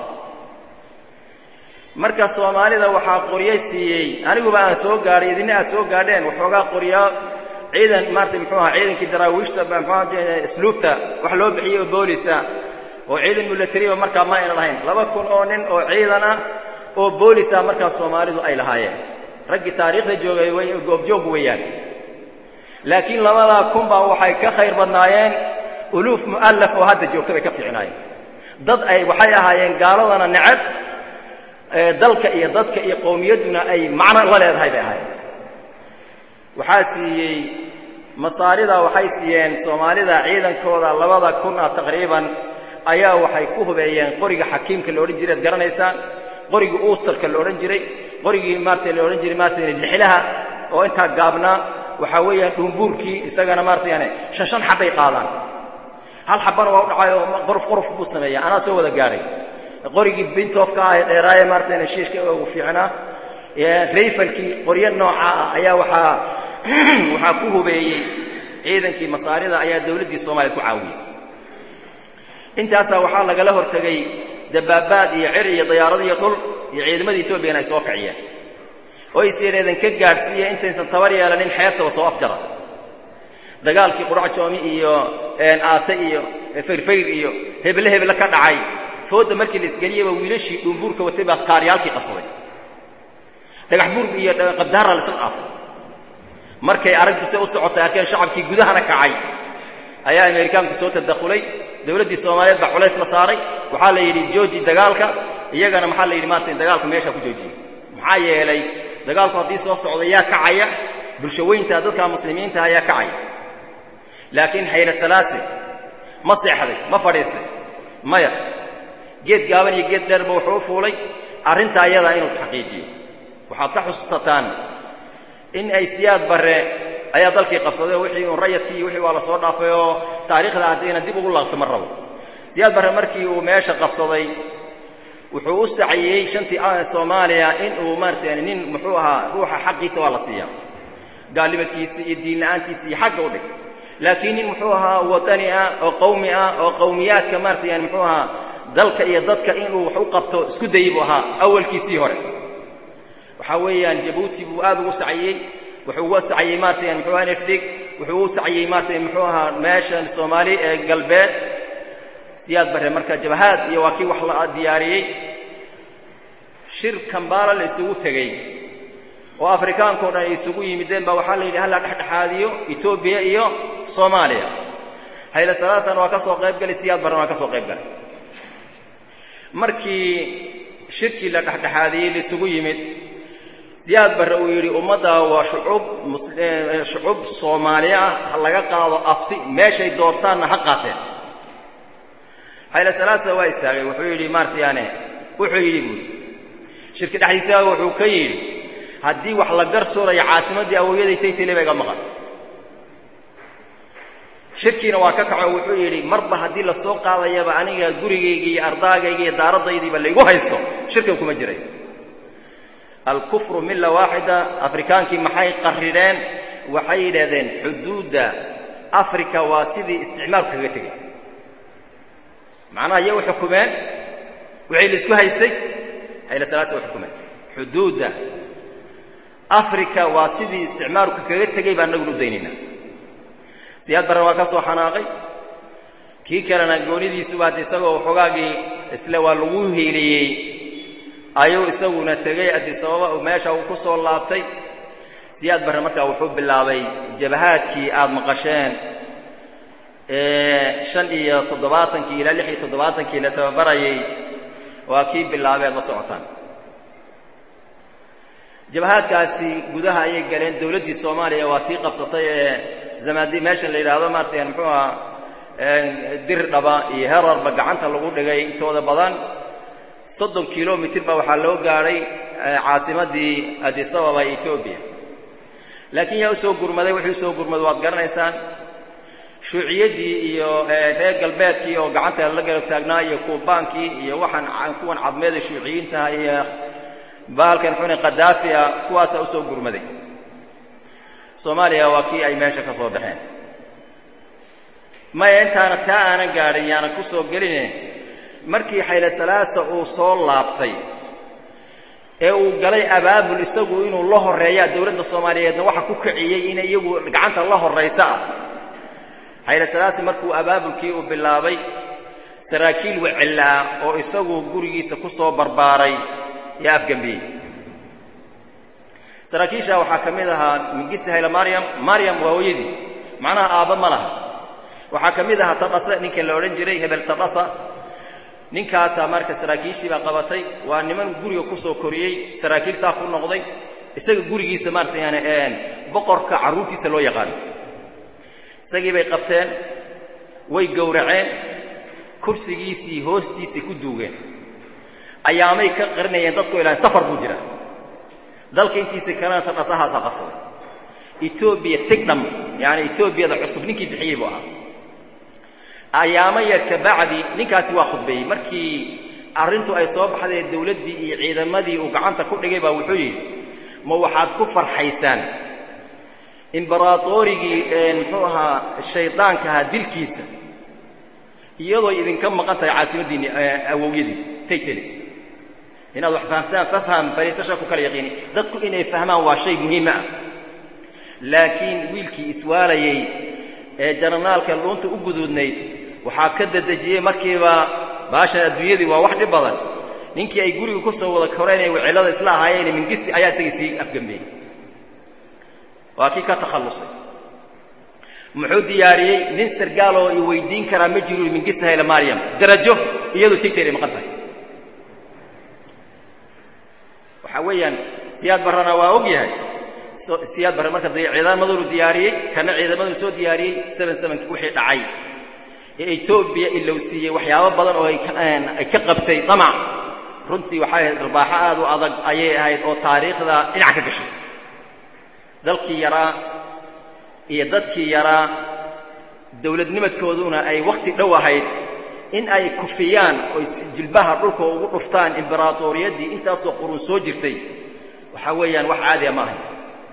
marka Soomaalida waxa qoriyay siiyay anigu baan soo gaaray idina aad soo gaadheen waxoogaa qoriya ciidan maartay muxuu ahaa ciidankii daraawiishta baa isluubta wax loo bixiyay booliska oo ciidan military marka ma ayna lahayn 2,000 oo nin oo ciidan ah oo booliska marka Soomaalidu ay lahaayeen raggi taariikhda joogay way goob joog weeyaan laakiin 2,000 baa waxay ka khayr badnaayeen uluf muallaf oo hadda joogtay ka fiicnaayeen dad ay waxay ahaayeen gaaladana nacab dalka iyo dadka iyo qowmiyaduna ay macna la leedahay bay ahaayeen waxa siiyay masaarida waxay siiyeen Soomaalida ciidankooda 2,000 taqriiban ayaa waxay ku hubeeyeen qoriga xakiimka la oran jiray garanaysaan qoriga Oosterka la oran jiray qorigii maartay la oran jiray maartay lixilaha oo inta gaabna waxa weeyaan dhumbuurkii isagana maartay shan xabay qaadaan hal xabana waa u dhacay oo qorf buu sameeyay ana soo wada gaaray qorigii bintofka ay dheeraay maartay shiishka oo fiicnaa rifalkii qoriyo nooca ayaa waxa ku hubeeyay ciidankii masaarida ayaa dawladda Soomaaliya ku caawiyay intaas waxa laga la hortagay dabaabaad iyo cir iyo diyaarado iyo dhul iyo ciidamada Itoobiya ay soo kaciyeen oo ay siireen ka gaarsiiyay intaysan tabar yeelanin xeebta soo afjara dagaalkii qurac joomi iyo aata iyo firfir iyo hebel ka dhacay fooda markii la isgaliyay wiilashii dhumbuurka watay baa qaariyalkii qabsaday dhagax buur iyo qabdaar la soo afay markay aragtu soo socotay arkeen shacabkii gudahana kacay ayaa Ameerikaanku soo tadaqulay dawladda Soomaaliyeed baa culays la saaray waxa la yiri jooji dagaalka iyagana waxa la yiri maanta dagaalku meesha ku joojiyo maxaa yeelay dagaalku hadii soo socday yaa kacaya bulshaweynta dadka muslimiinta ayaa kacaya laakiin Hayle Salaase ma seexday ma fadhiistay maya geed gaaban iyo geed dheer buu wuxuu fuulay arinta ayada inuu xaqiijiyo waxaad ka xusuusataan in ay siyaad bare ayaa dalkii qabsaday wixii uu rayadkii wixii waa la soo dhaafay oo taariikhda hadina dib ugu laabto mar rabo siyaad barre markii uu meesha qabsaday wuxuu u saciyay shantii Soomaaliya in uu martay nin muxuu ahaa ruuxa xaqiisa waa la siiyaa gaalibadkiisa iyo diin la'aantiisa iyo xaq u dhig laakiin nin muxuu ahaa wadani oo qowmi oo qowmiyaadka martay muxuu ahaa dalka iyo dadka inuu wax u qabto isku dayib ahaa awalkiisii hore waxa weeyaan Djibouti buu aad ugu saciyay wuxuu ugu saciyay martay muxuu ahaa NFD wuxuu u saciyay martay muxuu ahaa meeshan Soomaali ee galbeed siyaad barre marka jabahaad iyo waa kii wax la diyaariyay shir Kampala la isugu tagay oo Afrikaanka oo dhan isugu yimideen ba waxa la yiraahdaa hal dhexdhexaadiyo Ethiopia iyo Soomaaliya hayla salaasan waa ka soo qayb galay siyaad barre waa ka soo qayb galay markii shirkii la dhexdhexaadiyay la isugu yimid siyaad barre uu yiri ummadda waa shucuub Soomaaliya laga qaado afti meeshay doortaanna ha qaateen hayla salaasa waa istaagay wuxuu yiri martiyaane wuxuu yiri shirka dhaxdiisa wuxuu ka yiri haddii wax la garsooray caasimadii awooyaday Taytile bay maqan shirkiina waa ka kaco wuxuu yiri marba haddii la soo qaadayaba aniga gurigeyga iyo ardaagayga iyo daaradaydiiba la igu haysto shirkan kuma jiray الكفر ملة واحدة أفريكانكي محاي قررين وحي لذين حدود أفريكا واسدي استعمار كغتغي معناها يو حكومان وعي لسكوها يستي هاي لسلاسة وحكومان حدود أفريكا واسدي استعمار كغتغي بأن نقول ديننا سياد برواكاسو حناقي كي كان نقولي دي سواتي سوا وحقاقي إسلوا الوهي لي ayuu isaguna tagay Addis Ababa oo meesha uu ku soo laabtay siyaad barre markaa wuxuu bilaabay jabahaadkii aad maqasheen 75 ilaa 76 la tababarayay waa kii bilaabay la socotaan jabahaadkaasi gudaha ay galeen dawladda Soomaaliya waa tii qabsatay zamaadi meesha la yiraahdo maartay muxuu dir dhaba iyo herarba gacanta lagu dhigay intooda badan 30 kilomitir ba waxa loo gaaray caasimadii Addis Ababa Ethiopia laakiin yaa soo gurmaday wuxuu soo gurmaday waad garanaysaan shuuciyadii iyo reer galbeedkii oo gacanta la garab taagnaa iyo kuubaankii iyo waxaan kuwan cadmeed shuuciyiinta iyo baalkan xunay Qadaafi kuwaas oo soo gurmaday Soomaaliya waa kii ay meesha ka soo baxeen ma intaana taa aan gaarin yaana ku soo gelinay markii Hayle Salaasa uu soo laabtay ee uu galay abaabul isagu inuu la horeeyo dawladda Soomaaliyeedna waxa ku kiciyay in iyagu gacanta la horeysa Hayle Salaasa markuu abaabulkii uu bilaabay saraakiil wacila oo isagu gurigiisa ku soo barbaaray ya afgambi saraakiisha waxa kamid ahaa Mingiste Hayle Maryam waa hooyadii macnaha aaba malaha waxa kamid ahaa Tadasa ninka la oran jiray Hebel Tadasa ninkaas marka saraakiishii ba qabatay waa niman guriga ku soo koriyay saraakiil saaf u noqday isaga gurigiisa maartay boqorka caruurtiisa loo yaqaan isagii bay qabteen way gowraceen kursigiisii hoostiisa ku duugeen ayaamay ka qarnayeen dadku ilaa safar buu jira dalka intiisa kana Tadasaha qabsaday Ethiopia tigdam yani Ethiopia da cusub ninkii bixiyay buu ahaa ayaama yar ka bacdi ninkaasi waa khudbay markii arintu ay soo baxday dawladdii iyo ciidamadii uu gacanta ku dhigay baa wuxuu yiri ma waxaad ku farxaysaan imbaraatorigii muxuu ahaa shaydaanka dilkiisa iyadoo idinka maqan tahay caasimadii awowiyadii Taytile inaad wax fahamtaan faham bariisasha ku kala yaqiin dadku inay fahmaan waa shay muhiim ah laakiin wiilkii iswaalayay janaraalka loonta u guduudnayd waxa ka dadajiyay markiiba baasha adduunyadii waa wax dhib badan ninkii ay guriga ku soo wada koreenay wicilada isla ahaayeen Mingiste ayaa isagii afgambay waa kii ka takhalusay muxuu diyaariyay nin sargaal oo i weydiin kara ma jiro Mingiste Hayle Maryam darajo iyadu Taytile maqan tahay waxa weeyaan siyaad barana waa og yahay siyaad barre marka ciidamadu diyaariyay kana ciidamadu soo diyaariyay 77 wixii dhacay Ethiopia ilaa siiyay waxyaabo badan oo ay ka qabtay damac runtii waxa ay rabaaxa aad u adag ayay ahayd oo taariikhda dhinac ka gashay dalkii yaraa iyo dadkii yaraa dawladnimadkooduna ay waqti dhow ahayd in ay kufiyaan oo jilbaha dhulka ugu dhuftaan imbaraatoriyadii intaasoo qurun soo jirtay waxa weeyaan wax caadi ma ahayn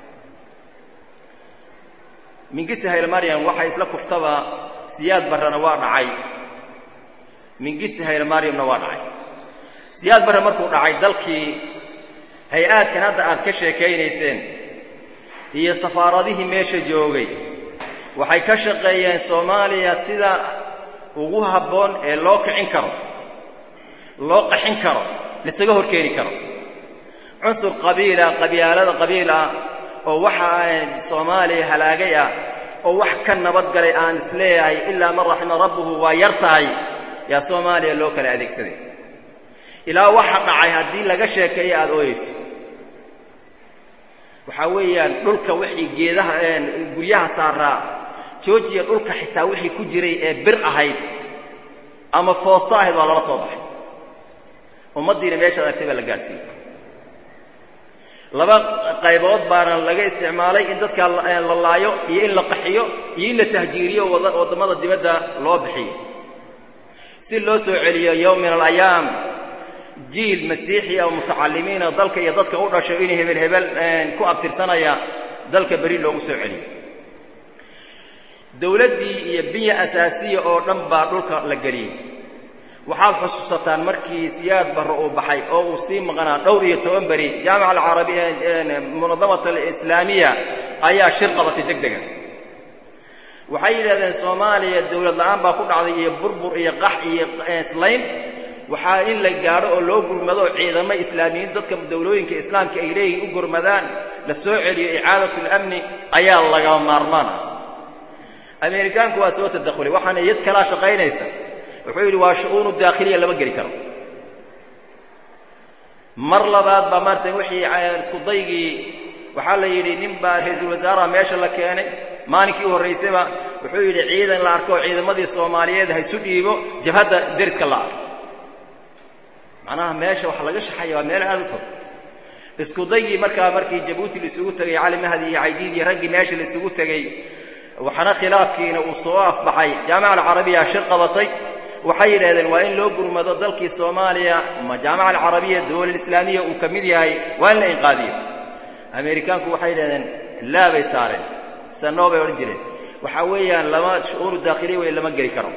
Mengistu Haile Mariam waxa isla kuftaba Siyaad Barrena waa dhacay Mengistu Haile Mariamna waa dhacay Siyaad Barre markuu dhacay dalkii hay-aadkan hadda aad ka sheekaynayseen iyo safaaradihii meesha joogay waxay ka shaqeeyeen Soomaaliya sida ugu habboon ee loo kicin karo loo qaxin karo lisaga horkeeni karo cunsur qabiila oo waxa Soomaaliya halaagay oo wax ka nabad galay aan isleeyahay illa man rahima rabbuhu wa yartahay ya Soomaaliya loo kala adeegsaday ilaa waxa dhacay hadii laga sheekeeyo aad ooyeyso waxa weeyaan dhulka wixii geedaha guryaha saaraa joojiya dhulka xitaa wixii ku jiray ee bir ahayd ama foosto ahayd waa la soo baxay ummadiina meesha aragtay la gaarsiiyay laba qaybood baana laga isticmaalay in dadka la laayo iyo in la qaxiyo iyo in la tahjiiriyo wadamada dibadda loo bixiyo si loo soo celiyo yawm min al-ayam jiil masiixi oo mutacallimiina dalka iyo dadka u dhashay in hebel ku abtirsanaya dalka bari loogu soo celiyo dawladdii iyo biya asaasiya oo dhan baa dhulka la galiyay waxaad xusuusataan markii Siyaad Barre uu baxay oo uu sii maqnaa dhowr iyo 10 bari jaamaca al-Arabiyya munadamada al-Islaamiyya ayaa shir qabatay degdega waxay yiraahdeen Soomaaliya dawlad la'aan baa ku dhacday iyo burbur iyo qax iyo islayn waxa in la gaaro oo loo gurmado ciidamada islaamiyiin dadka dawlooyinka islaamka ay leeyihiin u gurmadaan la soo celiyo icaadatul amni ayaa laga maarmaan Ameerikaanku waa soo tadakhlay waxaana yad kala shaqaynaysa wuxuu yiri waa shu'uun daakhiliya lama geli karo mar labaad ba martay wixii isku daygii waxa la yiri nin baa ra'iisul wasaaraha meesha la keenay maalinkii horeysayba wuxuu yiri ciidan la arko ciidamadii Soomaaliyeed hay soo dhiibo jabhada dariska la macnaha meesha waxa laga shaxayaa meel aad u fog isku daygii markii Djibouti la isugu tagay Cali Mahdi iyo Caydiid iyo ragii meesha la isugu tagay waxana khilaafkiina uu soo afbaxay jaamaca al-Arabiyya shir qabatay waxay yiraahdeen waa in loo gurmado dalkii Soomaaliya ma jaamaca al-Arabiyya dawlad islaamiya uu kamid yahay waa in la inqaadiyo Ameerikaanku waxay yiraahdeen la bay saareen sanoobe oo jireen waxa weeyaan lama shu'uun daakhili way lama geli karo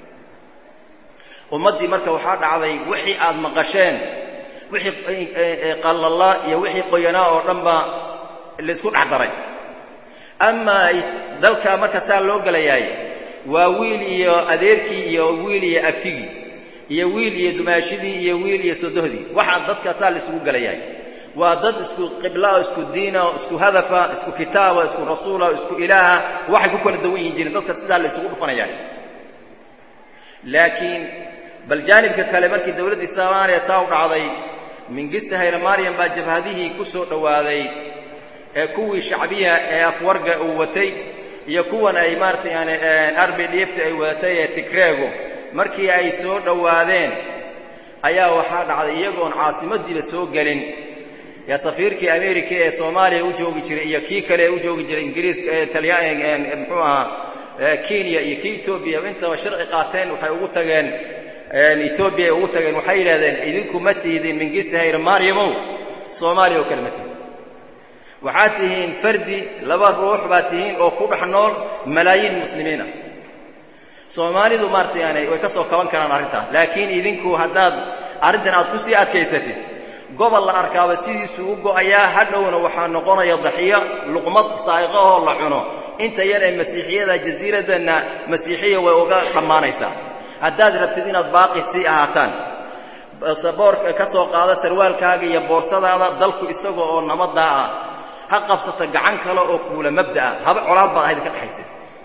ummadii marka waxa dhacday wixii aad maqasheen wixii qalala iyo wixii qoyanaa oo dhanba la isku dhaxdaray ama dalka marka saa loo galayay waa wiil iyo adeerkii iyo wiil iyo abtigii iyo wiil iyo dumaashidii iyo wiil iyo sodohdii waxa dadka saa la isugu galayay waa dad isku qibla isku diina isku hadafa isku kitaaba isku rasuula isku ilaaha waxay ku kala duwan yihiin dadka sidaa la isugu dhufanayay laakiin bal jaanibka kale markii dawladda Soomaaliya saa u dhacday Mengistu Haile Mariam baa jabhadihii ku soo dhawaaday ee kuwii shacbiga ee afwarga uu watay iyo kuwan ay maartay RPDF ay watay ee Tigreego markii ay soo dhawaadeen ayaa waxa dhacday iyagoon caasimadiiba soo galin ya safiirkii Ameerika ee Soomaaliya u joogi jiray iyo kii kale u joogi jiray Ingiriiska ee Talyaaniga muxuu ahaa Kenya iyo Ethiopia inta sharci qaateen waxay ugu tageen Ethiopia ugu tageen waxay yiraahdeen idinku ma tiidin Mengistu Haile Mariam Soomaaliya oo kalmati waxaad tihiin fardi laba ruux baad tihiin oo ku dhaxnool malaayiin muslimiina Soomaalidu maartay way ka soo kaban karaan arinta laakiin idinku haddaad arintan aad ku sii adkaysatid gobol la arkaaba sidiisu u go'aya hadhowna waxa noqonaya dhaxiya luqmad saa'iqo oo la cuno inta yar ee masiixiyada jasiiradana masiixiya way uga dhamaanaysaa haddaad rabtid inaad baaqi si ahaataan saboorka ka soo qaada sarwaalkaaga iyo boorsadaada dalku isagoo oo nabada ah ha qabsata gacan kale oo kuula mabdaa haba colaad baad ahayd ka dhaxaysay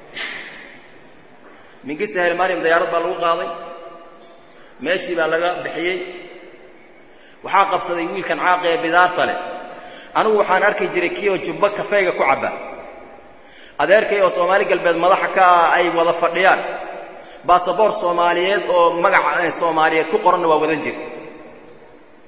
Mengistu Haile Mariam diyaarad baa lagu qaaday meeshii baa laga bixiyay waxa qabsaday wiilkan caaqi ee bidaarta leh anigu waxaan arkay jiray kiyo jubba kafeega ku caba adeerkay oo Soomaali galbeed madaxa ka ay wada fadhiyaan baasaboor Soomaaliyeed oo magaca Soomaaliyeed ku qoran waa wadan jir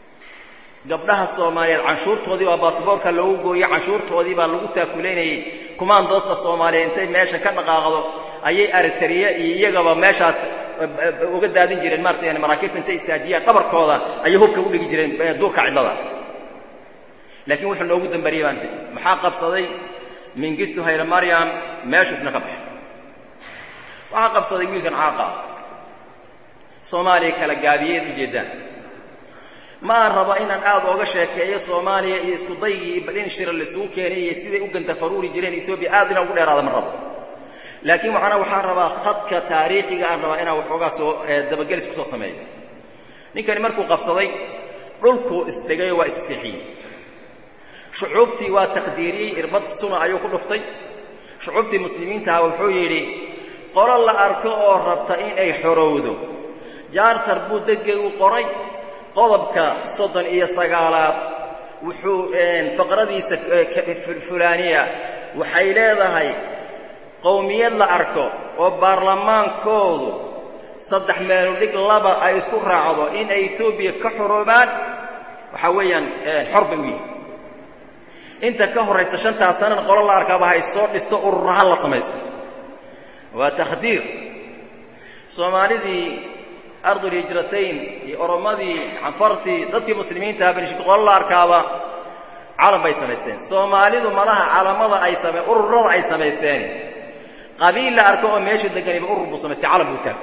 gabdhaha Soomaaliyeed canshuurtoodii waa baasaboorka loogu gooyay canshuurtoodii baa lagu taakuleynay kumaan doosta Soomaaliyeed intay meesha ka dhaqaaqdo ayay Eritrea iyagaba meeshaas uga daadin jireen maartay maraakiibta intay istaajiyaan dhabarkooda ayay hubka u dhigi jireen duurka cidlada laakiin wuxuu noogu dambariyay baantay maxaa qabsaday Mengistu Haile Mariam meeshaasna ka baxay waxa qabsaday wiilkan caaqa Soomaaliya kala gaabiyay u jeedaan ma raba inaan aad uga sheekeeyo Soomaaliya iyo isku daygii balin shir la soo keenay sidii u ganta faruuri jireen Ethiopia aad ina ugu dheeraada ma rabo laakiin waxaan rabaa khadka taariikhiga aan rabaa inaan waxoogaa soo dabagelis ku soo sameeyo ninkani markuu qabsaday dhulku isdhigay waa isixiyay shucuubtii waa taqdiiriyay irbad suna ayuu ku dhuftay shucuubtii muslimiinta wuxuu yiri qolo la arko oo rabta in ay xorowdo jaartar buu dadgeed u qoray qodobka 39aad wuxuu faqradiisa fulaniya waxay leedahay qowmiyad la arko oo baarlamaankoodu 3 meel dhig laba ay isku raacdo in ay Ethiopia ka xoroobaan waxa weeyaan xorba weey inta ka horeysa 5 sano qolo la arkaba hay soo dhisto ururaha la sameeysto waa takhdiir Soomaalidii أرض الهجرتين أورمدي عنفرتي ضدك مسلمين تابني شكل الله أركابا عالم بيسميستين سومالي ذو ملاها عالم أي سمي أرض أي سميستين قبيلة أركوه ماشي دقني بأرض بسميستين عالم بوتاك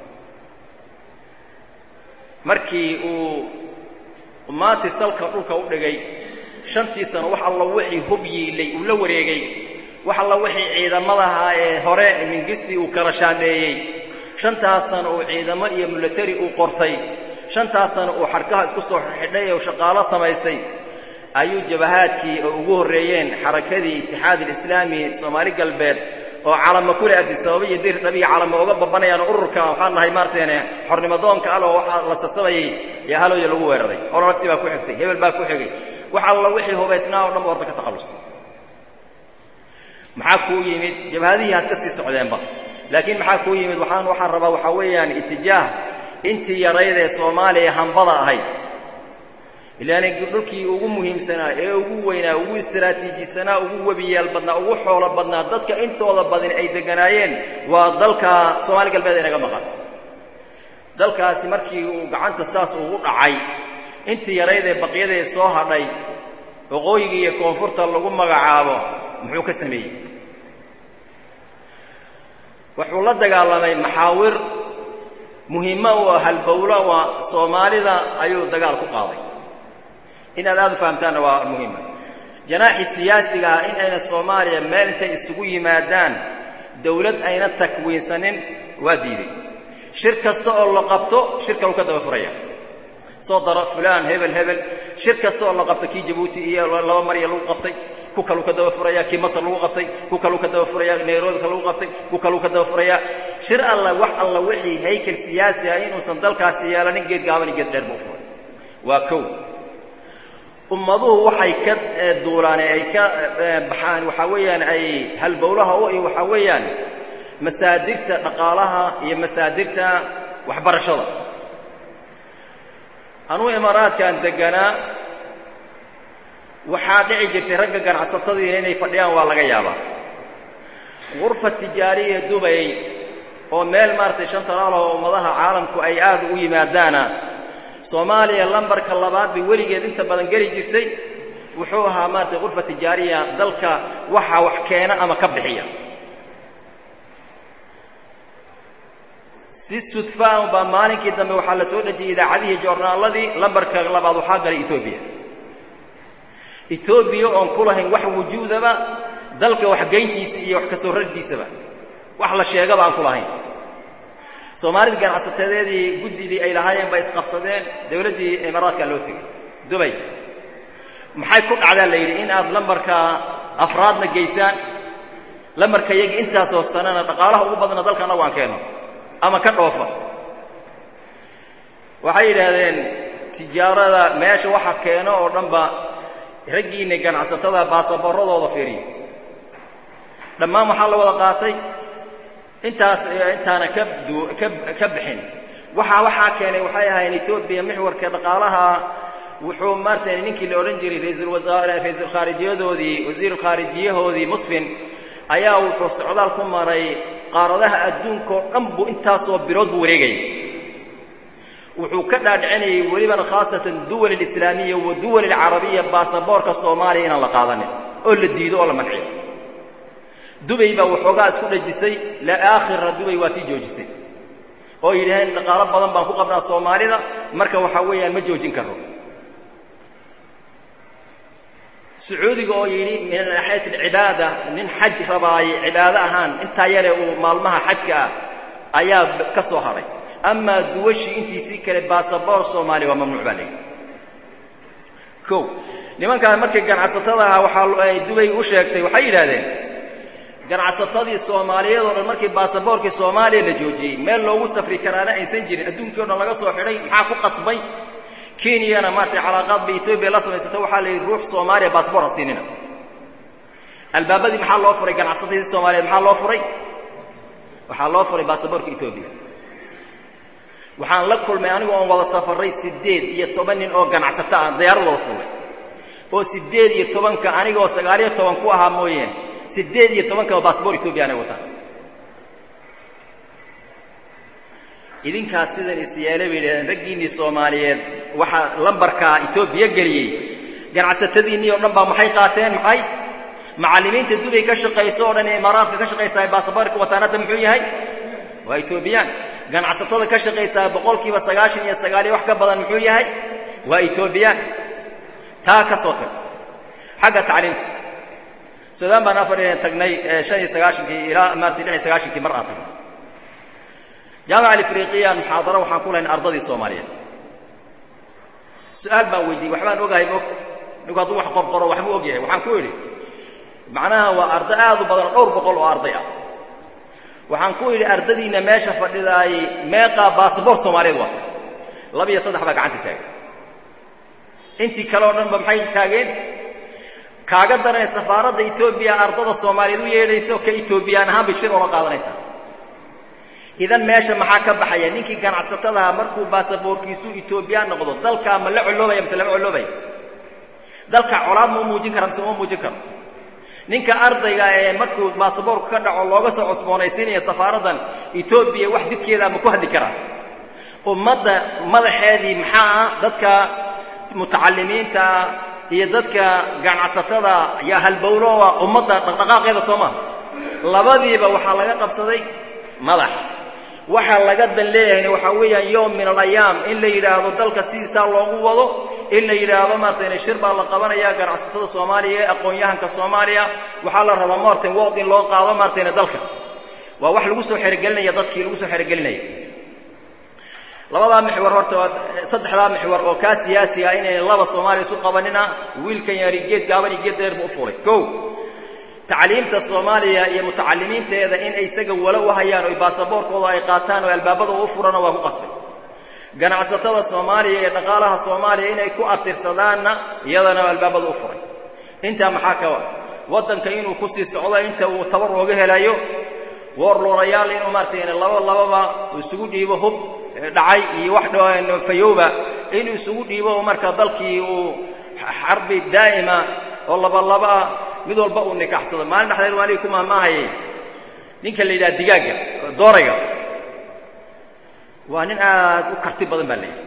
مركي وما تسلك أركا ودقي شنتي سنة وح الله وحي هبي لي ولوريجي وح الله وحي عيدا ملاها هراء من قستي وكرشاني 5 sano oo ciidamo iyo military uu qortay 5 sano oo xarkaha isku soo xidhay oo shaqaale samaystay ayuu jabahaadkii ugu horeeyeen xarakadii Ittixaad Islaami Soomaali galbeed oo calamo kule adisabab iyo dir nabi calamo uga babanayaan ururka waxaan nahay maarteena xornimadoonka alo waxa la sasabayay ya halo iyo lagu weeraray oo nafti baa ku xigtay hebel baa ku xigay waxa la wixii hubaysnaa oo dhan warda ka taqallus maxaa ku yimid jabahadii haska sii socdeenba laakiin maxaa ku yimid waxaan rabaa waxa weeyaan itijaah intii yarayde Soomaaliya hanbada ahayd ilaanay dhulkii ugu muhiimsanaa ee ugu weynaa ugu istiraatiijisanaa ugu wabiyal badnaa ugu xoolo badnaa dadka intooda badan ay deganaayeen waa dalka Soomaali galbeed inaga maqan dalkaasi markii uu gacanta saas ugu dhacay intii yarayde baqiyada soo hadhay waqooyiga iyo koonfurta lagu magacaabo muxuu ka sameeyay wuxuu la dagaalamay maxaawir muhiima oo halbowla waa Soomaalida ayuu dagaal ku qaaday in aad fahamtaan waa muhiim janaaxi siyaasiga in ayna Soomaaliya meel intay isugu yimaadaan dawlad ayna takwiinsanin waa diiday shir kasta oo la qabto shirka uu ka daba furaya soo dara fulaan hebel shir kasta oo la qabto ki Djibouti iyo laba mar lagu qabtay ku kalu ka daba furaya ki Masar lagu qabtay ku kalu ka daba furaya Nairobi lagu qabtay ku kalu ka daba furaya shir Allah wixii heykal siyaasi ah inuu san dalkaasi yeelanin geed gaaban geed dheer buu furay waa kow ummaduhu waxay ka duulaan ay ka baxaan waxa weeyaan ay halbowlaha oo waxa weeyaan masaadirta dhaqaalaha iyo masaadirta waxbarashada anu imaaraadkan deganaa waxaa dhici jirtay ragga ganacsatada inay fadhiyaan waa laga yaabaa غرفة تجارية دبي oo meel maartay shanta raalo ummadaha caalamku ay aad u yimaadana Soomaaliya lambarka labaad bi waligeed inta badan gali jirtay wuxuu ahaa maartay غرفة تجارية dalka waxa wax keena ama ka bixiya si sudfaan ba maalinkii dambe waxa la soo dhajiyay idaacadii joornaaladii lambarka labaad waxa galay Ethiopia oo kulahayn wax wujuudaba dalka wax geyntiisa iyo wax ka soo rardiisaba wax la sheega baan kulahayn Soomaalida ganacsateedii gudidii ay lahaayeen bay isqabsadeen dawladii Imaaraadka loo tagay Dubai maxay ku dhacdaa la yiri in aad lambarka afraadna geysaan lambarka iyaga intaas oo sanana dhaqaalaha ugu badan dalkana waan keeno ama ka dhoofa waxay yiraahdeen tijaarada meesha waxa keeno oo dhanba ragiina ganacsatada baasaboorradooda fiiriyo dhammaan waxa la wada qaatay intaana ka bixin waxa keenay waxay ahaayeen Ethiopia mixwarka dhaqaalaha wuxuu martay ninkii la oran jiray ra'iisul wasaare ra'iisul khaarijiyadoodii wasiir khaarijiyahoodii Musfin ayaa wuxuu socdaal ku maray qaaradaha adduunka oo dhan buu intaasoo bilood buu wareegayay wuxuu ka dhaadhicinayay welibana khaasatan duwal alislaamiya wa duwal alcarabiya baasaboorka soomaaliya inaan la qaadanin oo la diido oo la manciyo dubay baa waxoogaa isku dhajisay laaaakhirna dubay waa tii joojisay oo yidhaheen dhaqaalo badan baan ku qabnaa soomaalida marka waxaa weeyaan ma joojin karo sacuudiga oo yidhi min naxiyat alcibaada nin xaj rabaaye cibaado ahaan intaa yare uu maalmaha xajka ah ayaa ka soo haray amaa duwashii intiisii kale baasaboor soomaaliya waa mamnuuc baa leeyihi kow nimankaan markii ganacsatada ahaa waxaa dubay u sheegtay waxay yidhaahdeen ganacsatadii soomaaliyeed oo dhan markii baasaboorkii soomaaliya la joojiyey meel loogu safri karaana aysan jirin adduunkii o dhan laga soo xidhay maxaa ku qasbay kenyana maartay calaaqaad bay etoobiya la samaysato waxaa la yidhi ruux soomaaliya baasaboor ha siinina albaabadii maxaa loo furay ganacsatadii soomaaliyeed maxaa loo furay waxaa loo furay baasaboorka etoobiya waxaan la kulmay anigu oon wada safaray 8 nin oo ganacsato ah diyaarad wada fuulay oo 8 anigoo 9 ku ahaa mooyeen 8 baasaboor etoobiya anay wataan idinkaas sidan is yeelay bay yidhahdeen raggiinnii soomaaliyeed waxaa lambarkaa etoobiya geliyey ganacsatadiinnii oo dhan baa maxay qaateen maxay macallimiinta dubay ka shaqayso oo dhan ee imaaraadka ka shaqaysaa baasaboorka wataan hadda muxuu yahay waa etoobiyaan ganacsatada ka shaqaysaa 99% iyo wax ka badan muxuu yahay waa etoobiyaan taa ka soo tag xagga tacliinta suudaan baan afar tagnay 95 ilaa maanta 96 mar aan tagnay jaamaca alifriqiya muxaadaro waxaan ku lahayn ardadii soomaaliyeed su'aal baan weydiiyey waxbaan ogahay moogta ninku hadduu wax qorqoro waxbuu og yahay waxaan ku idhi macnaha waa arday aad u badan dhowr boqol oo arday ah waxaan ku idhi ardadiinna meesha fadhidaayey meeqaa baasaboor soomaaliyeed wata 2 iyo 3 baa gacanta taagan intii kale oo dhan ba maxay taageen kaaga daranay safaaradda etoobiya ardada soomaaliyeed u yeedhaysa ka etoobiyaan ahaan bay shir oola qaadanaysaa idan meesha maxaa ka baxaya ninkii ganacsatada markuu baasaboorkiisu etoobiyaan noqdo dalka ma la coloobaya mise lama coloobaya dalka colaad ma muujin kara mise ma muujin karo ninka ardayga ee markuu baasaboorku ka dhaco looga soo cusboonaysiinaya safaaraddan etoobiya wax didkeeda ma ku hadli karaa ummadda madaxeedii maxaa dadka mutacalimiinta iyo dadka ganacsatada yaa halbowloowa ummadda dhaqdhaqaaqeeda soo maaha labadiiba waxaa laga qabsaday madax waxaa laga dan leeyahayna waxaa weeyaan yowm min alayaam in la yidhaahdo dalka sidiisaa loogu wado in la yidhaahdo maartayna shir baa la qabanayaa ganacsatada soomaaliya ee aqoon-yahanka soomaaliya waxaa la rabaa maartay wood in loo qaado maartayna dalka waa wax lagu soo xerogelinaya dadkii lagu soo xerogelinaya labadaa mixwar horta saddexdaa mixwar oo kaa siyaasi ah inayna laba soomaaliya isu qabanina wiilkan yari geed gaaban iyo geed dheer buu u fuulay kow tacliimta soomaaliya iyo mutacalimiinteeda in ay isaga wala u hayaan oo baasaboorkooda ay qaataan oo albaabada u furana waa ku qasbay ganacsatada soomaaliya iyo dhaqaalaha soomaaliya inay ku atirsadaanna iyadana albaabada u furay intaa maxaa ka waddanka inuu ku sii socdo inta uu tabar ooga helayo warloorayaal inuu maartayna lababa isugu dhiibo hub dhacay iyo wax fayowba inuu isugu dhiibo oo marka dalkii uu xarbi daa'ima oo laba mid walba uu nikaxsado maalin dhaxdeed waan ku maahmaahayay ninka la yidhaha digaaga doorayga waa nin aad u karti badan baa leeyahay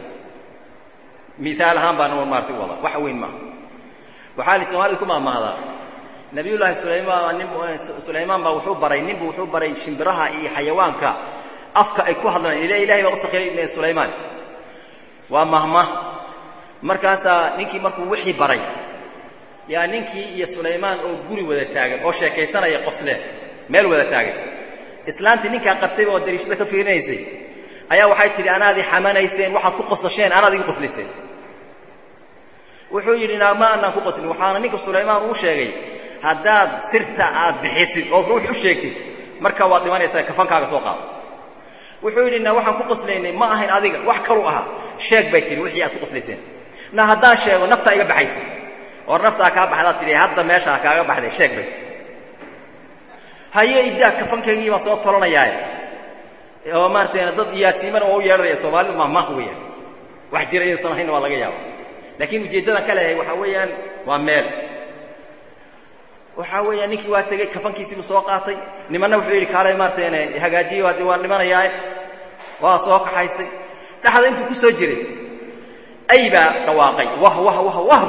miaal ahaan baan maartay wada wax weyn maaha waxaa li soomaalida ku maahmaahdaa nabiyullaahi sulaymaan baa wuxuu baray shimbiraha iyo xayawaanka afka ay ku hadlaan ilaahay baa u sakhiray sulaymaan waa mahmah markaasaa ninkii markuu wixii baray yaa ninkii iyo sulaymaan oo guri wada taagan oo sheekaysanaya qosleen meel wada taagan islaantii ninkaa qabtay oo dariishada ka fiirinaysay ayaa waxay tidhi anaadii xamanayseen waxaad ku qosasheen anaad igu qosliseen wuxuu yidhi ma anaan ku qoslin waxaana ninka sulaymaan uu sheegay haddaad sirta aad bixisid ood ruux u sheegtid marka waad dhimanaysaa kafankaaga soo qaado wuxuu yidhi waxaan ku qoslaynay ma ahayn adiga wax kaluu ahaa sheeg bay tidhi wixii aad ku qoslayseen haddaan sheego naftaa iga baxaysa or naftaa kaa baxdaad tidhi hadda meeshaa kaaga baxday sheeg bay tidhi haye iddaa kafankaygii baan soo tolanayaaye oo maartayna dad yaasiimana waa u yeedhanaya soomaalidu mahmaah weeyaan wax jira inuusan ahaynna waa laga yaaba laakiin ujeeddadan ka leeyahay waxaa weeyaan waa meel waxa weeyaan ninkii waa tagay kafankiisii soo qaatay nimanna wuxuu yiri kaalay maarteen hagaajiyo waa diwaan nimanayaa waa soo kaxaystay dhaxda intuu ku soo jiray ayba dhawaaqay wah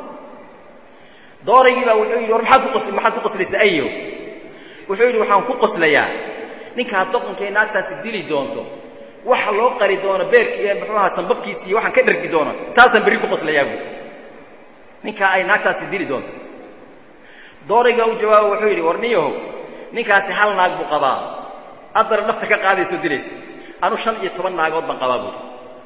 doorigii baa wuxuu yiri war maxaad ku qoslaysaa ayo wuxuu yiri waxaan ku qoslayaa ninka doqonkay naagtaasi dili doonto waxa loo qari doono beerkii muxuu ahaa sanbabkiisa iyo waxaan ka dhargi doono taasan bari ku qoslayaa ninka ay naagtaasi dili doonto dooriga uu jawaab wuxuu yiri warniyo ninkaasi hal naag buu qabaa adar nafta ka qaadayso dilaysa anu 15 naagood baan qabaa buu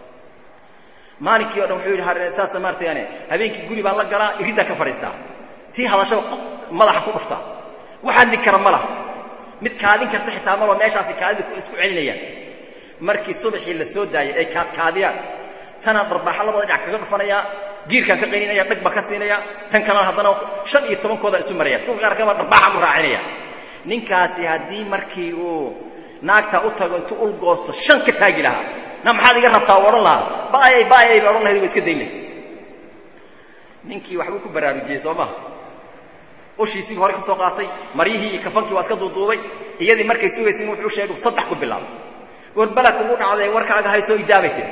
maalikii oo dhan wuxuu yiri hareysa samartayane habeenkii guri baan la galaa irida ka fariistaa tii hadasho madaxa ku dhuftaa waxaan dikara malaha mid kaadin karta xitaa mar meeshaasi kaadida isku celinayaan markii subaxii la soo daayay ay kaadiyaan tana barbaaxa labada dhinac kaga dhufanaya giirkan ka qeyninaya dhag ba ka siinaya tan kale hadana 15 kooda isu maraya tuu qaar ka barbaaxa u raacinaya ninkaasi hadii markii uu naagta u tago intuu ul goosto shan ka taagi lahaa na maxaad iga rabtaa waran lahaa baayay waran lahayd iska deynay ninkii waxba ku baraarujiyay Soomaa ushiisii hore ka soo qaatay mariyihii kafankii waa iska duuduubay iyadii markay suugaysay wuxuu sheegay saddex ku bilaab war balak ugu dhacday warkaaga hayso idaabaytay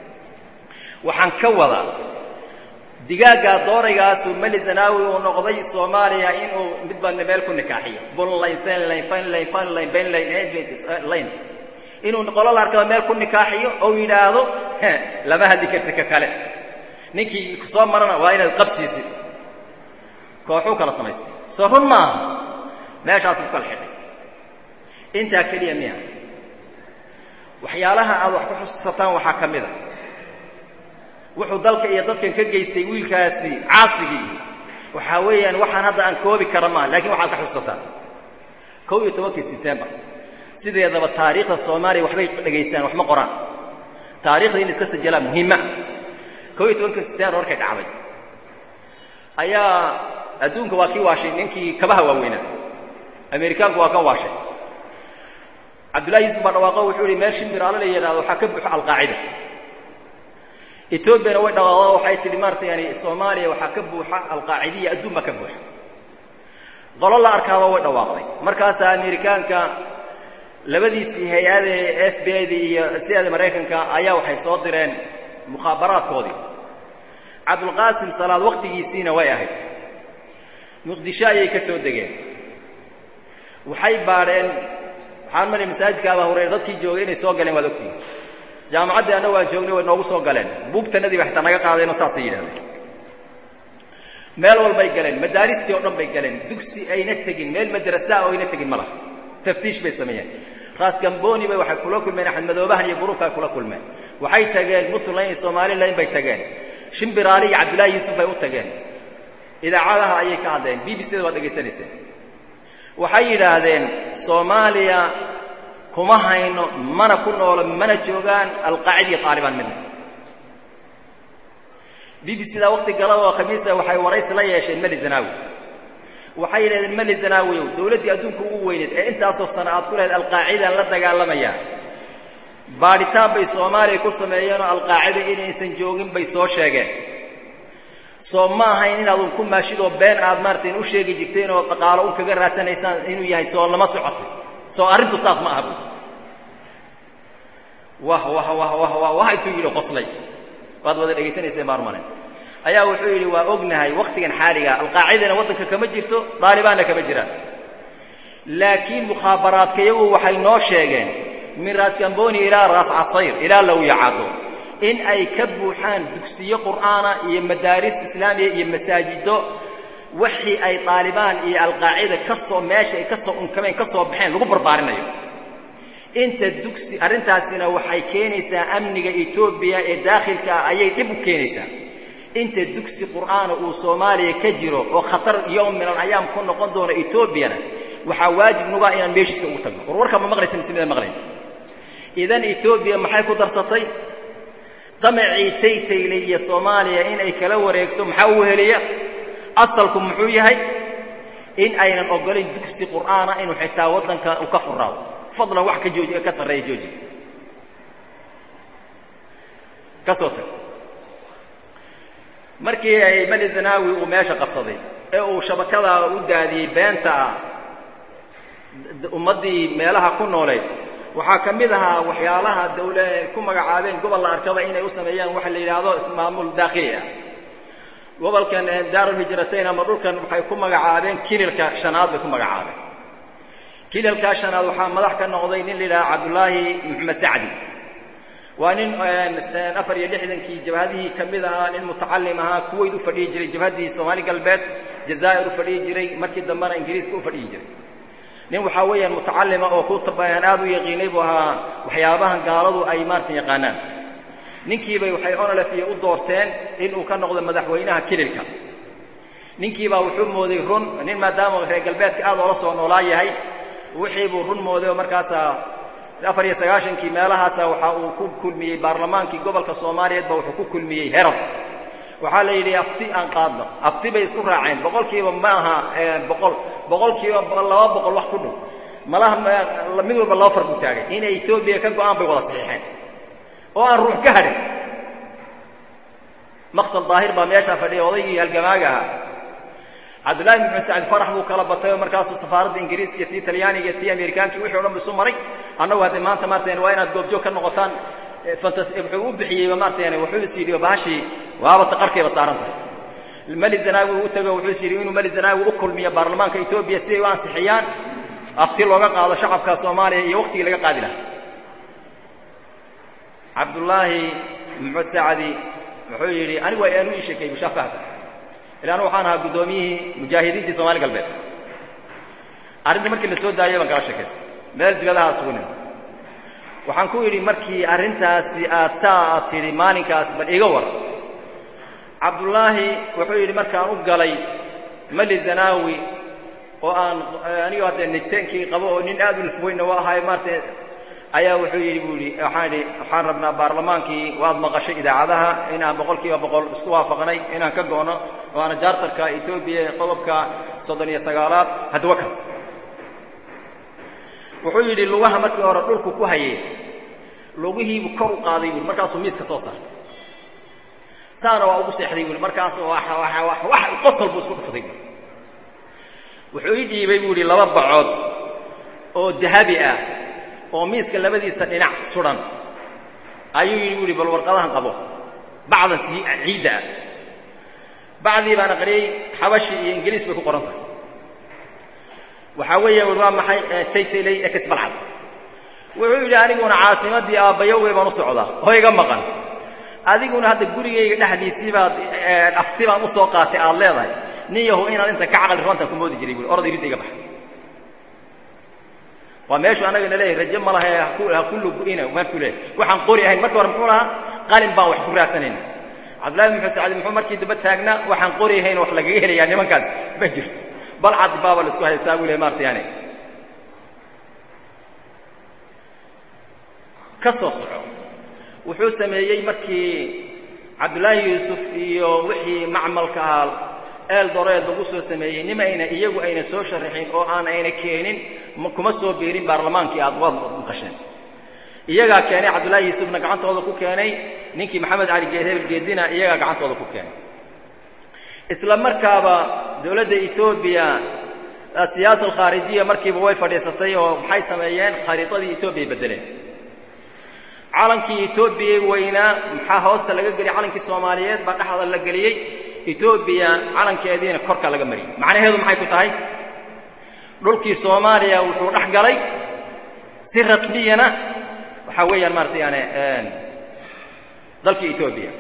waxaan ka wada digaaga dooraygaas oo Mali Zanaawi oo noqday Soomaaliya inuu mid baan meel ku nikaaxiyo bol line sen line fan line ben line inuu qolo la arkaa meel ku nikaaxiyo oo yiraahdo lama hadli karta ka kale ninkii ku soo marana waa inaad qabsiisid kooxu kala samaystay soo run ma meeshaas ku kala xidhay inta kaliya miya waxyaalaha aad wax ku xusuusataan waxa kamid ah wuxuu dalka iyo dadkan ka geystay wiilkaasi caasigii waxa weeyaan waxaan hadda aan koobi karama laakiin waxa ka xusuusataan 11 September sideedaba taariikhda Soomaaliya waxbay dhageystaan wax ma qoraan taariikhda in iska sajala muhiima 11 September warkay dhacday ayaa adduunka waa kii waashay ninkii kabaha waaweynaa Ameerikaanku waa ka waashay Abdullah Yusuf Badawaqo wuxuu yiri meel shimbiraale la yiraahdo waxa ka buuxa al-Qaacida Ethiopia way dhaqaaqdo waxay tiri martay yani Soomaaliya waxa ka buuxa al-Qaacidiya adduunka ka buuxa qolo la arkaaba way dhawaaqday markaas Ameerikaanka labadiisii hay'ada FBI iyo siyada Mareykanka ayaa waxay soo direen mukhaabaraadkoodii Abdul Qasim Salaad waqtigiisina way ahayd Muqdisho ayay ka soo degeen waxay baareen waxaan maray masaajidka Abu Hurayra dadkii joogay inay soo galeen wada ogtiin jaamacadda ana waa joognay way noogu soo galeen buugtanadii wax naga qaadeen oo saas yiraahdeen meel walba ay galeen madaaristii oo dhan bay galeen dugsi ayna tagin meel madrasa oo ayna tagin malaha taftiish bay sameeyeen raas Gamboni bay waxa kula kulmeen Axmed Madoobahan iyo gruubka kula kulmeen waxay tageen Puntland Soomaaliland bay tageen Shimbiraali iyo Abdullah Yusuf bay u tageen idaacadaha ayay ka hadleen BBC-da waa dhageysanayeen waxay yiraahdeen Soomaaliya kuma hayno mana ku nool mana joogan al-Qaacida Taliban midna BBC-da waqti galaba khamiisa waxay waraysi la yeesheen Mali Zanaawi waxay yiraahdeen Mali Zanaawi dawladda adduunka ugu weyneed ee intaas oo sanaad ku leeyahay al-Qaacida la dagaalamaya baaritaan bay Soomaaliya ku sameeyeen al-Qaacida inaysan joogin bay soo sheegeen Soomaaliya inaad ku maashido been aad martiin u sheegi jirteen oo dhaqaale u kaga raadsanaysaan inuu yahay soo lama socoto soo arintu saas ma aha wah intuu yiri qoslay waad wada dhageysanaysaa maarmane ayaa wuxuu yiri waa ognahay waqtigan xaaliga al-Qaacidana wadanka kama jirto Talibanna kama jiraan laakiin mukhaabaraadka iyagu waxay noo sheegeen min Raas Gamboni ila Raas Casayr ila law yaado in ay ka buuxaan dugsiyo Qur'aana iyo madaaris islaamiga iyo masaajido wixii ay Taliban iyo al-Qaacida ka soo meesha ka soo unkameen ka soo baxeen lagu barbaarinayo inta dugsi arintaasina waxay keenaysaa amniga Ethiopia ee dakhilka ayay dib u keenaysaa inta dugsi Qur'aan oo Soomaaliya ka jiro oo khatar yawm min al-ayam ku noqon doona Ethiopia waxa waajib nuga inaan meeshiisa ugu tagno warka ma maqlaysan simida maqlayn idan Ethiopia maxay ku darsatay damacii taytaylay iyo Soomaaliya in ay kala wareegto maxaa uu heliya asalku muxuu yahay in aynan ogolin dugsi Qur'aan inuu xitaa wadanka u ka furaado fadlan wax ka jooji ka sareeyo jooji ka soo tag markii ay Mali Zanaawi uu meesha qabsaday ee uu shabakada u daadiyey beenta ummadii meelaha ku nooleed waxaa ka mid ahaa waxyaalaha dawladda ku magacaabeen gobol la arkaba inay u sameeyaan waxa la yiraahdo maamul daaqili ah gobolkan daarul hijratain ama dhulkan waxay ku magacaabeen kililka shanaad bay ku magacaabeen kililka shanaad waxaa madax ka noqday nin la yiraahdo Cabdullaahi Maxamed Sacdi waa nin 64kii jabhadihii ka mid ahaa nin mutacallim ahaa kuweyd u fadhiyi jiray jabhadii Soomaali galbeed Jazaa'ir u fadhiyi jiray markii dambana Ingiriiska u fadhiyi jiray nin waxa weeyaan mutacallima oo ku tabayaan aad u yaqiinay buu ahaa waxyaabahan gaaladu ay maartan yaqaanaan ninkii bay waxay onalafiye u doorteen in uu ka noqdo madaxweynaha kililka ninkii baa wuxuu mooday run nin maadaama reer galbeedka aad oo la soo noolaa yahay wixii buu run mooday markaas 94kii meelahaas waxa uu ku kulmiyay baarlamaankii gobolka Soomaaliyeed baa wuxuu ku kulmiyay Herar waxaa la yidhi afti aan qaadno afti bay isku raaceen boqolkiiba ma aha boqolkiiba 200 wax ku dhow malaha mid walba loo farqu taagay in Itoobiya ka go'aan bay wada saxiixeen oo aan ruux ka hadhin maqtal daahir baa meesha fadhiyay odaygii halgamaaga Cabdullaahi ibn Sa'id farax buu kala batay markaas safaaradda Ingiriiska iyo Talyaaniga iyo Ameerikaanka wixii oo dhan isu maray annagu hadda maanta maarteen waa inaad goobjoog ka noqotaan fantasy wuxuu u bixiyay maarteen wuxuu siiyay baashi waaba taqarkeeba saarantahay Mali Zanaawi uu tago wuxuu siiyay inuu Mali Zanaawi u kulmiyo baarlamaanka Itoobiya si ay u ansixiyaan afti looga qaado shacabka Soomaaliya iyo waqtigii laga qaadi lahaa Cabdullaahi ibn Sa'di wuxuu yiri anigu waa aanu sheekay mushafahada ilaanu waxaan ahaa gudoomiyihii mujaahidiintii Soomaali galbeed arrinta markii la soo daayay baan kala sheekaystay meel dibadaha sugan waxaan ku yiri markii arrintaasi aad tiri maalinkaas bal iga war Cabdullaahi wuxuu yiri markaan u galay Mali Zanaawi oo aan aniga hadda niteenkii qabo oo nin aad u lafweyn oo ahay maartay ayaa wuxuu yiri waxaan rabnaa baarlamaankii waad maqashay idaacadaha inaan boqolkiiba boqol isku waafaqnay inaan ka goono waana jaartarka Itoobiya qodobka 39aad hadwa kaas wuxuu yiri lugaha markii hore dhulku ku hayay lugihii kor u qaaday markaas uu miiska soo saaray saana waa ugu seexday markaas wax qosol buu isku dhuftay wuxuu dhiibay buu yiri laba bacood oo dahabi ah oo miiska labadiisa dhinac suran ayuu yiri bal warqadahan qabo bacda ciida bacdii baan aqriyay xabashi iyo ingiriis bay ku qoran tahay waxa weeye waa maxay taytay exbalcad wuxuu yiri aniguna caasimadii aabayowgay baan u socdaa oo iga maqan adiguna hadda gurigeyga dhaxdiisii baad afti baan u soo qaatay aad leedahay niyahu inaad inta ka aqal runta ku moodi jiray orday ridayga bax وماشي أنا قلنا له رجال ما له كله قينا وما كله وحن قري هاي مركب رمحولها قالن باو حكراتنين عبد الله بن حسين محمد كي دبت هاجنا وحن قري هاي وحلقيه يعني ما كاز بجرت بل عاد بابا الاسكو هيستاوي له مارت يعني كسوس wuxuu sameeyay markii Cabdullaahi Yuusuf iyo wixii macmalka eel doreed lagu soo sameeyay nimayna iyagu ayna soo sharaxin oo aan ayna keenin kuma soo beerin baarlamaankii aad wad maqasheen iyaga keenay Cabdullaahi Yuusufna gacantooda ku keenay ninkii Maxamed Ali Geedina iyaga gacantooda ku keenay isla markaaba dawladda Itoobiya siyaasadda khaarijiga markiiba way fadhiisatay oo maxay sameeyeen khariidadii Itoobiya bedeleen calankii Itoobiya weyna maxaa hoosta laga galiyay calankii Soomaaliyeed baa dhaxda la galiyay Itoobiya calankeediina korka laga mariyay macnaheedu maxay ku tahay dhulkii Soomaaliya wuxuu dhax galay si rasmiyana waxa weeyaan maartay yani dalkii Itoobiya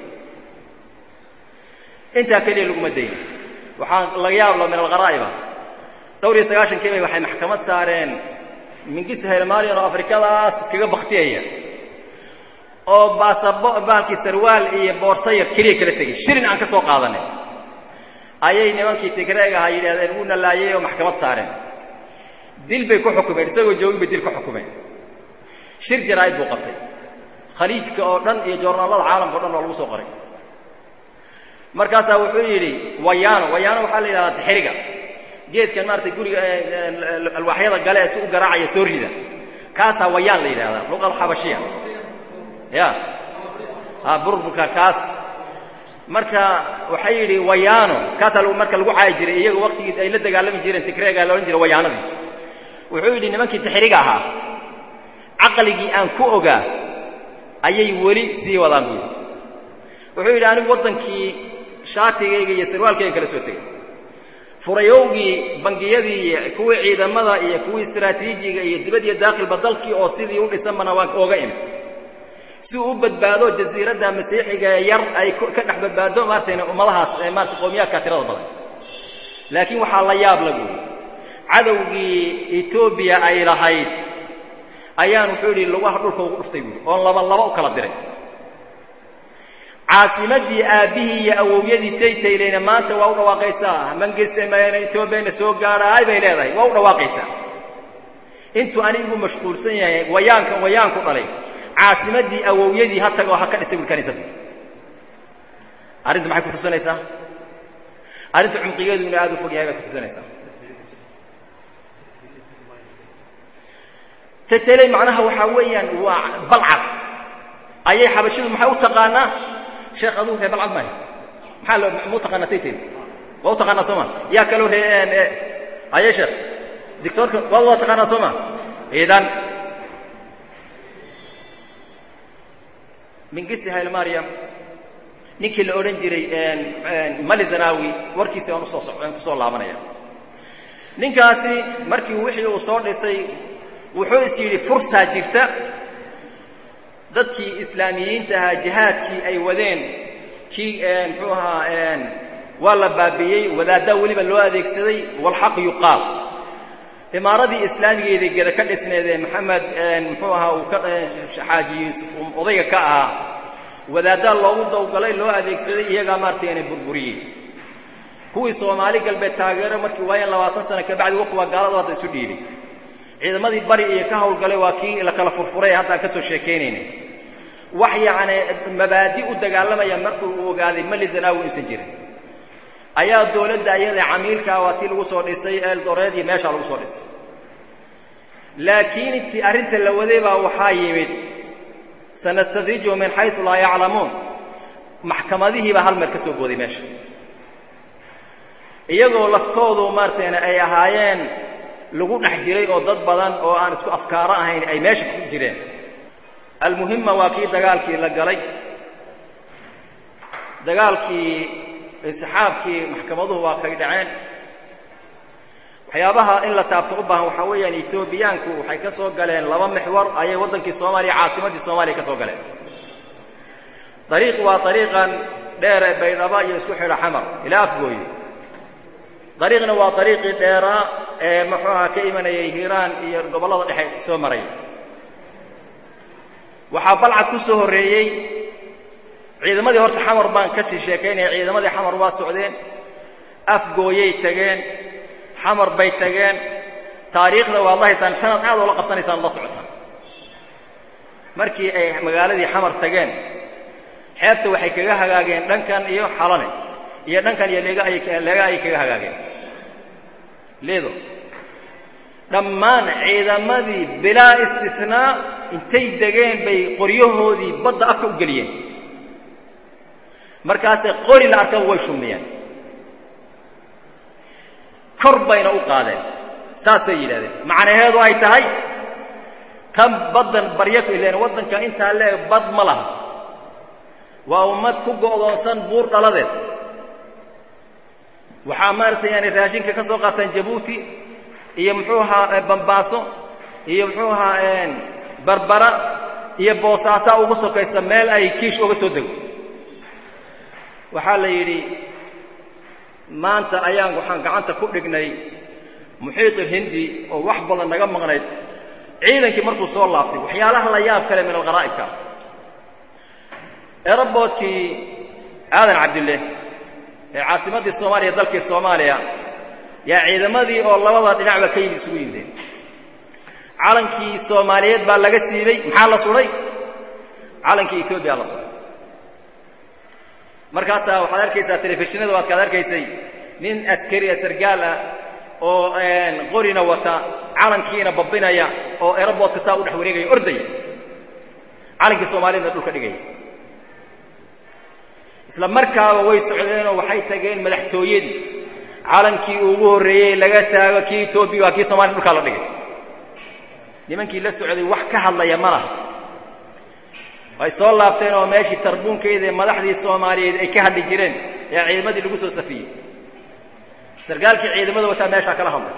inta kaliya lagu madeeyay waxaan laga yaabaa min al-gharaaiba dawri 9 waxay maxkamad saareen mingista Soomaaliya oo Afrikadaas iskaga baqtiyay oo baasabo baalki sarwaal iyo boorsayar kaliya kala tagay shirin aan ka soo qaadanay ayay nimankii Tigreega ha yiraahdeen uu nalaayay oo maxkamad saareen dil bay ku xukumeen isagoo joogay dil ku xukumeen shir jaraa'id buu qabtay khaliijka oo dhan iyo joornaalada caalamka oo dhan lagu soo qoray markaas wuxuu yiri wayaano waxa la yiraahdaa xiriga geedkan maartay guriga alwaxyada gale ee uu garaacay soo rida kaasa wayaan la yiraahdaa luqad xabashiya يا بربك كاس marka waxay yidhi wayaano kaasaa marka lagu caayi jiray iyagu waqtigii ay la dagaalami jireen tigreega la odhan jiray wayaanadii wuxuu yidhi nimankii taxriiga ahaa caqligii aan ku ogaa ayay weli sii wadaan buu yidhi wuxuu yidhi anigu waddankii shaatigayga iyo sarwaalkayga kala soo tegey furayowgii bangiyadii iyo kuwii ciidamada iyo kuwii istaraatiijiga iyo dibad iyo daakhilba dalkii oo sidii u dhisanbana waan ooga imi si uu badbaado jasiiradda masiixiga yar ay ka dhex badbaado maartayna ummadahaas maarta qowmiyaadka tirada badan laakiin waxaa la yaab la guuri cadowgii Ethiopia ay lahayd ayaan wuxuu yidhi lugaha dhulka ugu dhuftay buuri oo laba u kala diray caasimadii aabihii iyo awowyadii taytayleyna maanta waa u dhawaaqaysaa Mangistu mayna Ethiopia soo gaadhay bay leedahay waa u dhawaaqaysaa intuu anigu mashquulsan yahay wayaanku dhalay caasimadii awowyadii hataga waxa ka dhisay kaniisada arinta maxay ku tusinaysaa arinta cumqigeedu inuu aad u fog yahay bay ku tusinaysaa taytayley macnaha waxa weeyaan waa balcad ayay xabashidu maxay u taqaanaa sheekh aduu reer balcad maahay maxaa loo mu taqaanaa taytayley waa u taqaanaa Soomaa yaa kale reeyeen ayay sheekh dictorka waa taqaanaa Soomaa idan Mangistu Haile Mariam ninkii la oran jiray Mali Zenawi warkiisa aan ku soo laabanaya ninkaasi markii wixii uu soo dhisay wuxuu is yiri fursa jirta dadkii islaamiyiinta ahaa jihaadkii ay wadeen kii muxuu ahaa wala baabiyay wadaada waliba loo adeegsaday wal xaq yuqaal imaaradii islaamigeeda ka dhisneedee maxamed muxuu ahaa uu ka xaaji Yuusuf odayga ka ah wadaada loogu dawgalay loo adeegsaday iyaga maartay burburiyay kuwii Soomaali galbeed taageero markii waayeen 20 sano ka bacdi kuwa gaalada wada isu dhiibay ciidamadii bari iyo ka hawlgalay waa kii la kala furfuray hadda ka soo sheekeynayna wax yaani mabaadi u dagaalamaya markuu uu ogaaday Mali Zenawi insan jirin ayaa dawladda ayada camiilka waati lagu soo dhisay Eldoret iyo meesha lagu soo dhisay laakiin intii arinta la waday baa waxa yimid sanastadrijo min haythu la ya'lamun maxkamadihi ba hal mar ka soo booday meesha iyagoo laftoodu maarteena ay ahaayeen lagu dhex jiray oo dad badan oo aan isku afkaar ahayn ay meesha ku jireen almuhimma waa kii dagaalkii la galay dagaalkii saxaabkii maxkamaduhu waa kay dhaceen waxyaabaha in la taabto u baahan waxa weeyaan Ethioobiyaanku waxay ka soo galeen laba mixwar ayay wadankii Soomaaliya caasimadii Soomaaliya ka soo galeen طريقan dheer baydhaba iyo isku xidha xamar ilaa afgooyo طريقنا waa طريقii dheera ee maxaa ka imanayay Hiiraan iyo gobolada dhexe soo maray waxa balcad ku soo horeeyay ciidamadii horta xamar baan ka sii sheekeynay ciidamadii xamar waa socdeen afgooyay tageen xamar bay tageen taariikhda wallahi sanad aad oo la qabsanaysaan la socotaan markii ay magaaladii xamar tageen xeebta waxay kaga hagaageen dhankan iyo xalane iyo dhankan iyo leega ay kaga hagaageen leedo dhammaan ciidamadii bilaa istithnaa intay degeen bay qoryahoodii badda afka u galiyeen markaas qori la arkaa way shumiyeen kor bayna u qaadeen saasay yiraahdeen macnaheedu ay tahay kan badan baryaka ileen wadanka inta leey bad ma laha waa ummad ku go'doonsan buur dhaladeed waxa maartay yani raashinka ka soo qaataan Djibouti iyo muxuu ahaa Bambaaso iyo muxuu ahaa Barbara iyo Boosaaso ugu sokaysa meel ay kiish uga soo dego waxa la yiri maanta ayaan waxaan gacanta ku dhignay muhiit hindi oo wax badan naga maqnayd ciidankii markuu soo laabtay waxyaalaha la yaab kale min al-gharaa'ibka eraboodkii aadan Cabdillah ee caasimadii Soomaaliya dalkii Soomaaliya yaa ciidamadii oo labada dhinacba ka yimid isugu yimideen calankii Soomaaliyeed baa laga siibay maxaa la suray calankii Itoobiya la suray markaas waxaad arkaysaa telefishinada waad ka arkaysay nin askari sargaal ah oo qorina wata calankiina babinaya oo eraboodka saa u dhex wareegay orday calankii Soomaaliyeed dhulka dhigay isla markaaba way socdeenoo waxay tageen madaxtooyadii calankii ugu horreeyey laga taago kii Itoobiya waa kii Soomaaliya dhulka la dhigay nimankii la socday wax ka hadlaya ma laha way soo laabteen oo meeshii tarbuunkeeda madaxdii Soomaaliyeed ay ka hadli jireen ee ciidamadii lagu soo safiyay sargaalkii ciidamada wata meesha kala hadlay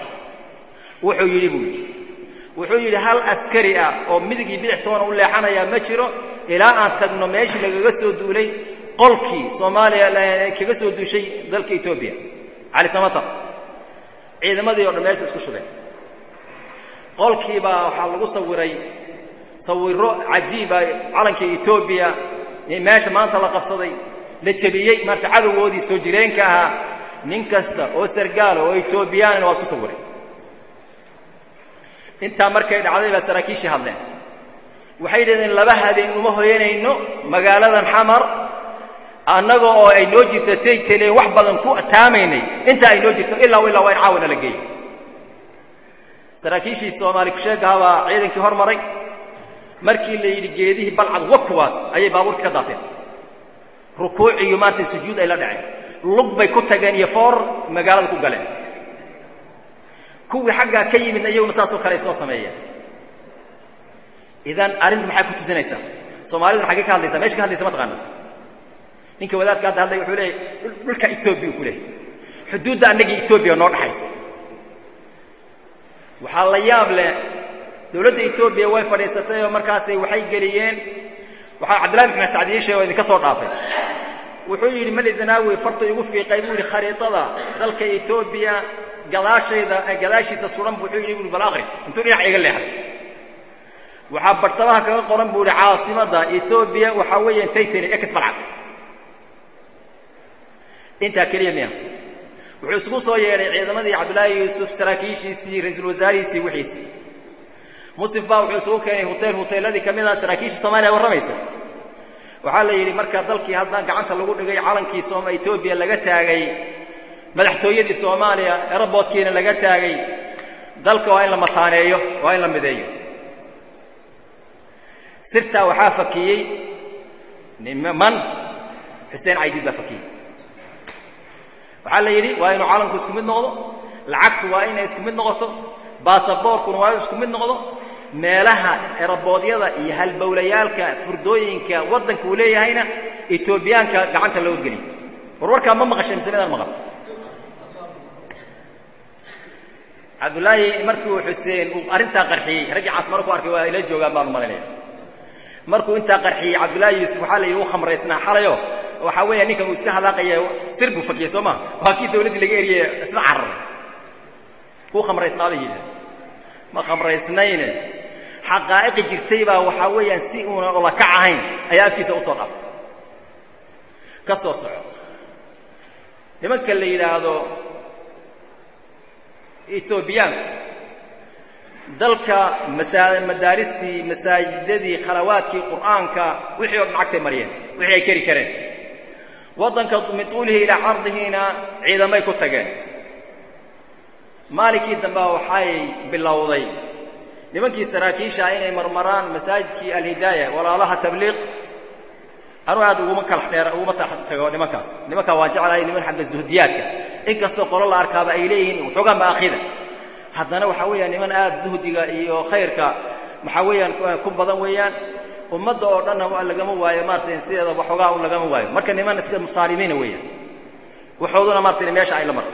wuxuu yidhi hal askari ah oo midigii bidix toona u leexanaya ma jiro ilaa aan tagno meeshii lagaga soo duulay qolkii Soomaaliya kaga soo duushay dalka Itoobiya cali samata ciidamadii oo dhameysay isku shubeen qolkii baa waxa lagu sawiray sawiro cajiib ah calanka Itoobiya meesha maanta la qabsaday la jabiyay marta cadawgoodii soo jireenka ah nin kasta oo sargaal oo Itoobiyaan waa isku sawiray inta markay dhacday baa saraakiishi hadleen waxay yidhaahdeen laba habeen uma hoyanayno magaaladan xamar annaga oo ay noo jirto taytale wax badan ku taamaynay inta ay noo jirto ilaa way caawina la geeyay saraakiishi Soomaali ku sheegaba ciidankii hormaray markii la yidhi geedihii balcad waqwaas ayay baabuurta ka daateen rukuuc iyo maartay sujuud ay la dhaceen lug bay ku tageen iyo foor magaalada ku galeen kuwii xagga ka yimid ayaguna saasoo kale soo sameeyeen idan arintu maxay ku tusinaysaa Soomaalidu xagga ka hadlaysaa meesha ka hadlaysaa ma taqaan ninka wadaadka hadlay wuxuu leeyahay dhulka Itoobiya ku leeyahay xuduudda annaga Itoobiya noo dhaxaysa waxa la yaab leh dawladda Itoobiya way fadhiisatay oo markaas waxay galiyeen waxa Cabdullaahi Maxamed Saadiye sheegay idin ka soo dhaafay wuxuu yiri Mali Zanaawi farto igu fiiqay buu yiri khariitada dalka Itoobiya gadaashiisa suran wuxuu yiri bal aqri intuu dhinac iga leexday waxa bartamaha kaga qoran buu yiri caasimada Itoobiya waxa weeyaan Taytani X balcad inta kaliya wuxuu isku soo yeeray ciidamadii Cabdullaahi Yuusuf saraakiishiisii ra'iisul wasaarihiisii wixiisii Muslim baa wuxuu soo keenay hoteeladii kamida saraakiisha Soomaaliya waramaysa waxa la yiri marka dalkii hadda gacanta lagu dhigay calankii Soomaaliya Itoobiya laga taagay madaxtooyadii Soomaaliya airportkiina laga taagay dalka waa in la mataaneeyo waa in la mideeyo sirta waxa fakiyay niman Xuseen Caydiid baa fakiyay waxa la yiri waa inuu calanku isku mid noqdo lacagtu waa inay isku mid noqoto baasaboorkuna waa isku mid noqdo meelaha airportyada iyo halbowlayaalka furdooyinka wadanka uu leeyahayna Itoobiyaanka gacanta loo geliyo warwarka ma maqashay misalan maqal Cabdullaahi markuu Xuseen uu arinta qarxiyay ragii casmar ku arkay waa ila joogaan baan malinaya markuu inta qarxiyay Cabdullaahi Yuusuf waxa la yiri khamreysna xalayo waxa weeye ninkan uu iska hadaaqayo sirbu fakiyay Soomaa waa kii dawladda laga eriyay isla carar ku khamreysnaaday ma khamreysnayne xaqaa'iq jirtay baa waxa weeyaan si uu la ka ahayn ayaa afkiisa u soo dhaftay ka soo soco nimanka la yiraahdo Ethiopian dalka madaaristii masaajidadii khalawaadkii quraanka wixii oo lacagtay mariyeen wixii ay kari kareen wadanka mituulihi ila ardihina ciidamay ku tageen maalikii dambe waxay bilowday nimankii saraakiisha inay marmaraan masaajidkii al-hidaaya walaalaha tabliiq anu aad ugu kala dheer ugu tago nimanka waa jecelahay niman xagga zuhdiyaadka inkastoo qolo la arkaaba ay leeyihiin xogaan ba akhida haddana waxa weeyaan niman aad zuhdiga iyo khayrka waxa weeyaan ku badan weeyaan ummadda oo dhan lagama waayo maartay sideeda waxoogaa u lagama waayo marka niman iska musaalimiina weeyaan waxooduna maartay meesha ay la marto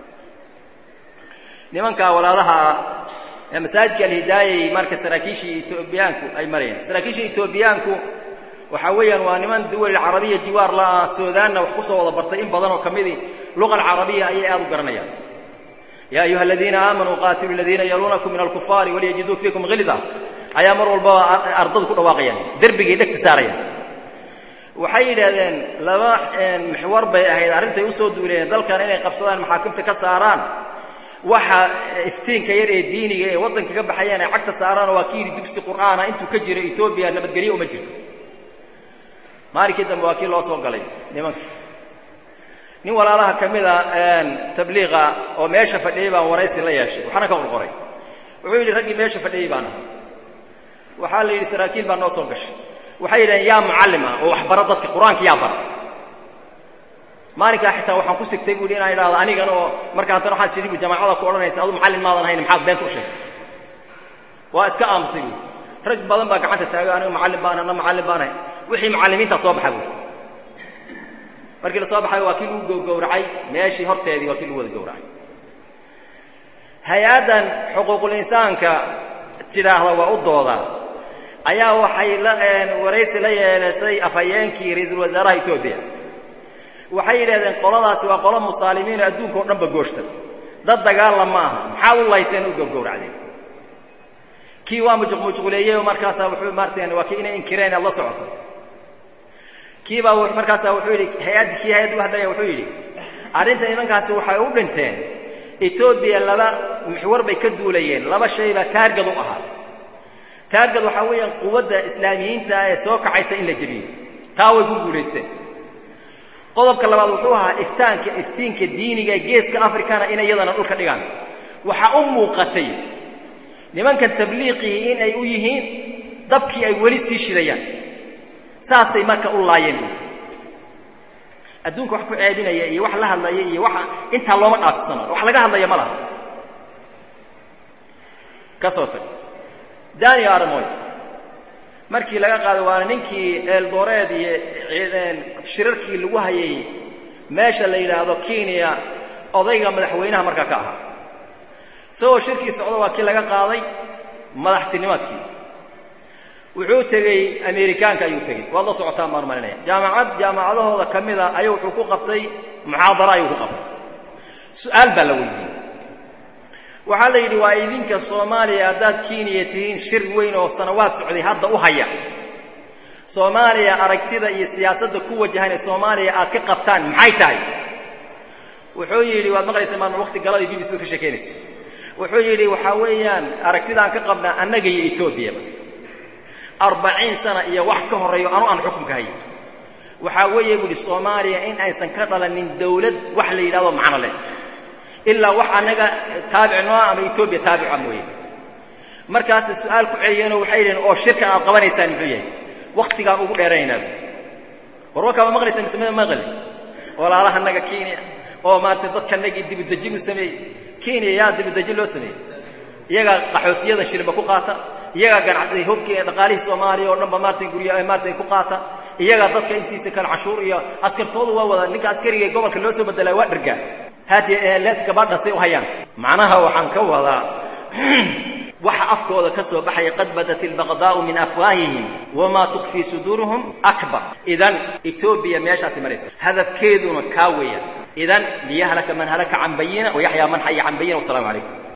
nimanka walaalaha masaajidka al-hidaaya marka saraakiishii Itoobiyaanku ay mareen saraakiishii Itoobiyaanku waxa weeyaan waa niman dawlad carabiya jiwaar la Suudaanna wax ku soo wada bartay in badan oo kamidi luqad carabiya ay aad u garanayaan ya ayuha alladheena aamanu qaatilu alladheena yalunakum min al-kuffari wal yajidu fiikum ghilza ayaa mar walba ardadu ku dhawaaqayaan darbigii dhagta saarayaan waxay yiraahdeen laba mixwar bay ahayd arintay u soo duuleen dalkan inay qabsadaan maxaakamta ka saaraan waxa iftiinka yar ee diiniga ee wadanka ka baxayaan ay cagta saaraan waa kii dugsi quraana intuu ka jiro Itoobiya nabadgeliyo uma jirto maalikii dambe waa kii loo soo galay nimanka nin walaalaha kamida tabliiqa oo meesha fadhiyay baan waraysi la yeeshay waxana ka qoray wuxuu yiri ragii meesha fadhiyay baan waxa la yiri saraakiil baan noo soo gashay waxay yiraahdeen yaa muallima oo wax bara dadka quraanka yaa bara maalinkaa xitaa waxaan ku sigtay buu inaan idhaahdo anigan oo marka haddana waxaad sidii jamaacada ku odhanaysa adu macallin maadan ahayn maxaad beenta u sheegtay waa iska aamusay buu rag badan baa gacanta taagay aniga macallin baan ana macallin baan ahay wixii macallimiinta soo baxay buu markii la soo baxay waa kii lagu gowracay meeshii horteedii waa kii lagu wada gowracay hay-adan xuquuqul insaanka tidhaahda waa u doodaa ayaa waxay waraysi la yeelasay afhayeenkii ra-iisul wasaaraha etoobiya waxay yidhahdeen qoladaasi waa qolo musaalimiinoo adduunka oo dhanba gooshta dad dagaalla ma aha maxaad u layseen u gowracdeen kii waa mujuqmujuqleeyey oo markaasaa wuxuu maarteen waa kii inay inkireen aad la socoto kiibaa markaasaa wuxuu yidhi hay-addu hadlaya wuxuu yidhi arrinta nimankaasi waxay u dhinteen etoobiya laba muxwar bay ka duulayeen laba shay baa taargad u ahaa taargad waxaa weeyaan quwadda islaamiyiinta ee soo kacaysa in la jebiyo taa way ku guulaysteen qodobka labaad wuxuu ahaa iftiinka diiniga ee geeska afrikana inay iyadana dhulka dhigaan waxaa u muuqatay nimankan tabliiqii in ay u yihiin dabkii ay weli sii shidayaan saasay marka u laayeen adduunka wax ku ceebinaya iyo wax la hadlaya iyo waxa intaa looma dhaafsano wax laga hadlaya ma laha ka soo tag dani armoy markii laga qaaday waana ninkii eeldooreed iyo shirarkii lagu hayay meesha la yidhaahdo kenya odayga madaxweynaha markaa ka ahaa isagoo shirkii socdo waa kii laga qaaday madaxtinimadkii wuxuu tegey amerikaanka ayuu tegey waad la socotaan baan marinaya jaamacadahooda ka mida ayuu wuxuu ku qabtay muxaadara ayuu ku qabtay su-aal baa la weydiiyey waxaa la yidhi waa idinka soomaaliya haddaad kenya tihiin shir weyn oo sanawaad socday hadda u haya soomaaliya aragtida iyo siyaasadda ku wajahan ee soomaaliya aad ka qabtaan maxay tahay wuxuu yidhi waad maqlaysa maan waqti galadii b b c ka sheekeynaysa wuxuu yidhi waxaa weeyaan aragtidaan ka qabnaa annaga iyo etoobiyaba 40 sano iyo wax ka horeeyo aan xukunka hayo waxaa weeye buu Soomaaliya in aysan ka dhalanin dawlad wax la yiraahdo macna leh illa wax anaga taabicno ama Ethiopia taabica mooyee markaas su'aal ku celiyeen waxay yiraahdeen oo shirka aad qabanaysaan muxuu yahay waqtiga ugu dheeraynaa warwaka ma maqlaysan ismada maqli walaalaha anaga Kenya oo maanta dadka naga dib dajin u sameeyay Kenya yaa dib dajin loo sameeyay iyaga qaxootiyada shirba ku qaata iyaga ganacsiga hubkii dhaqaalihi Soomaaliya oo dhanba maartay guriga ay maartay ku qaata iyaga dadka intiisa kala cashuur iyo askartoodu waa wada ninka askariga gobolka loo soo bedelay waa dharga haddii leedka baadhasay u hayaan macnaha waxaan ka wadaa waxa afkooda ka soo baxay qad badatil baqdaa'u min afwaahihim wama tukhfi suduruhum akbar idan Ethiopia meeshaasi maraysa hadafkeeduna ka weeya idan liyahlaka man halaka an bayina wa yahya man hayya an bayina wa salaamu alaykum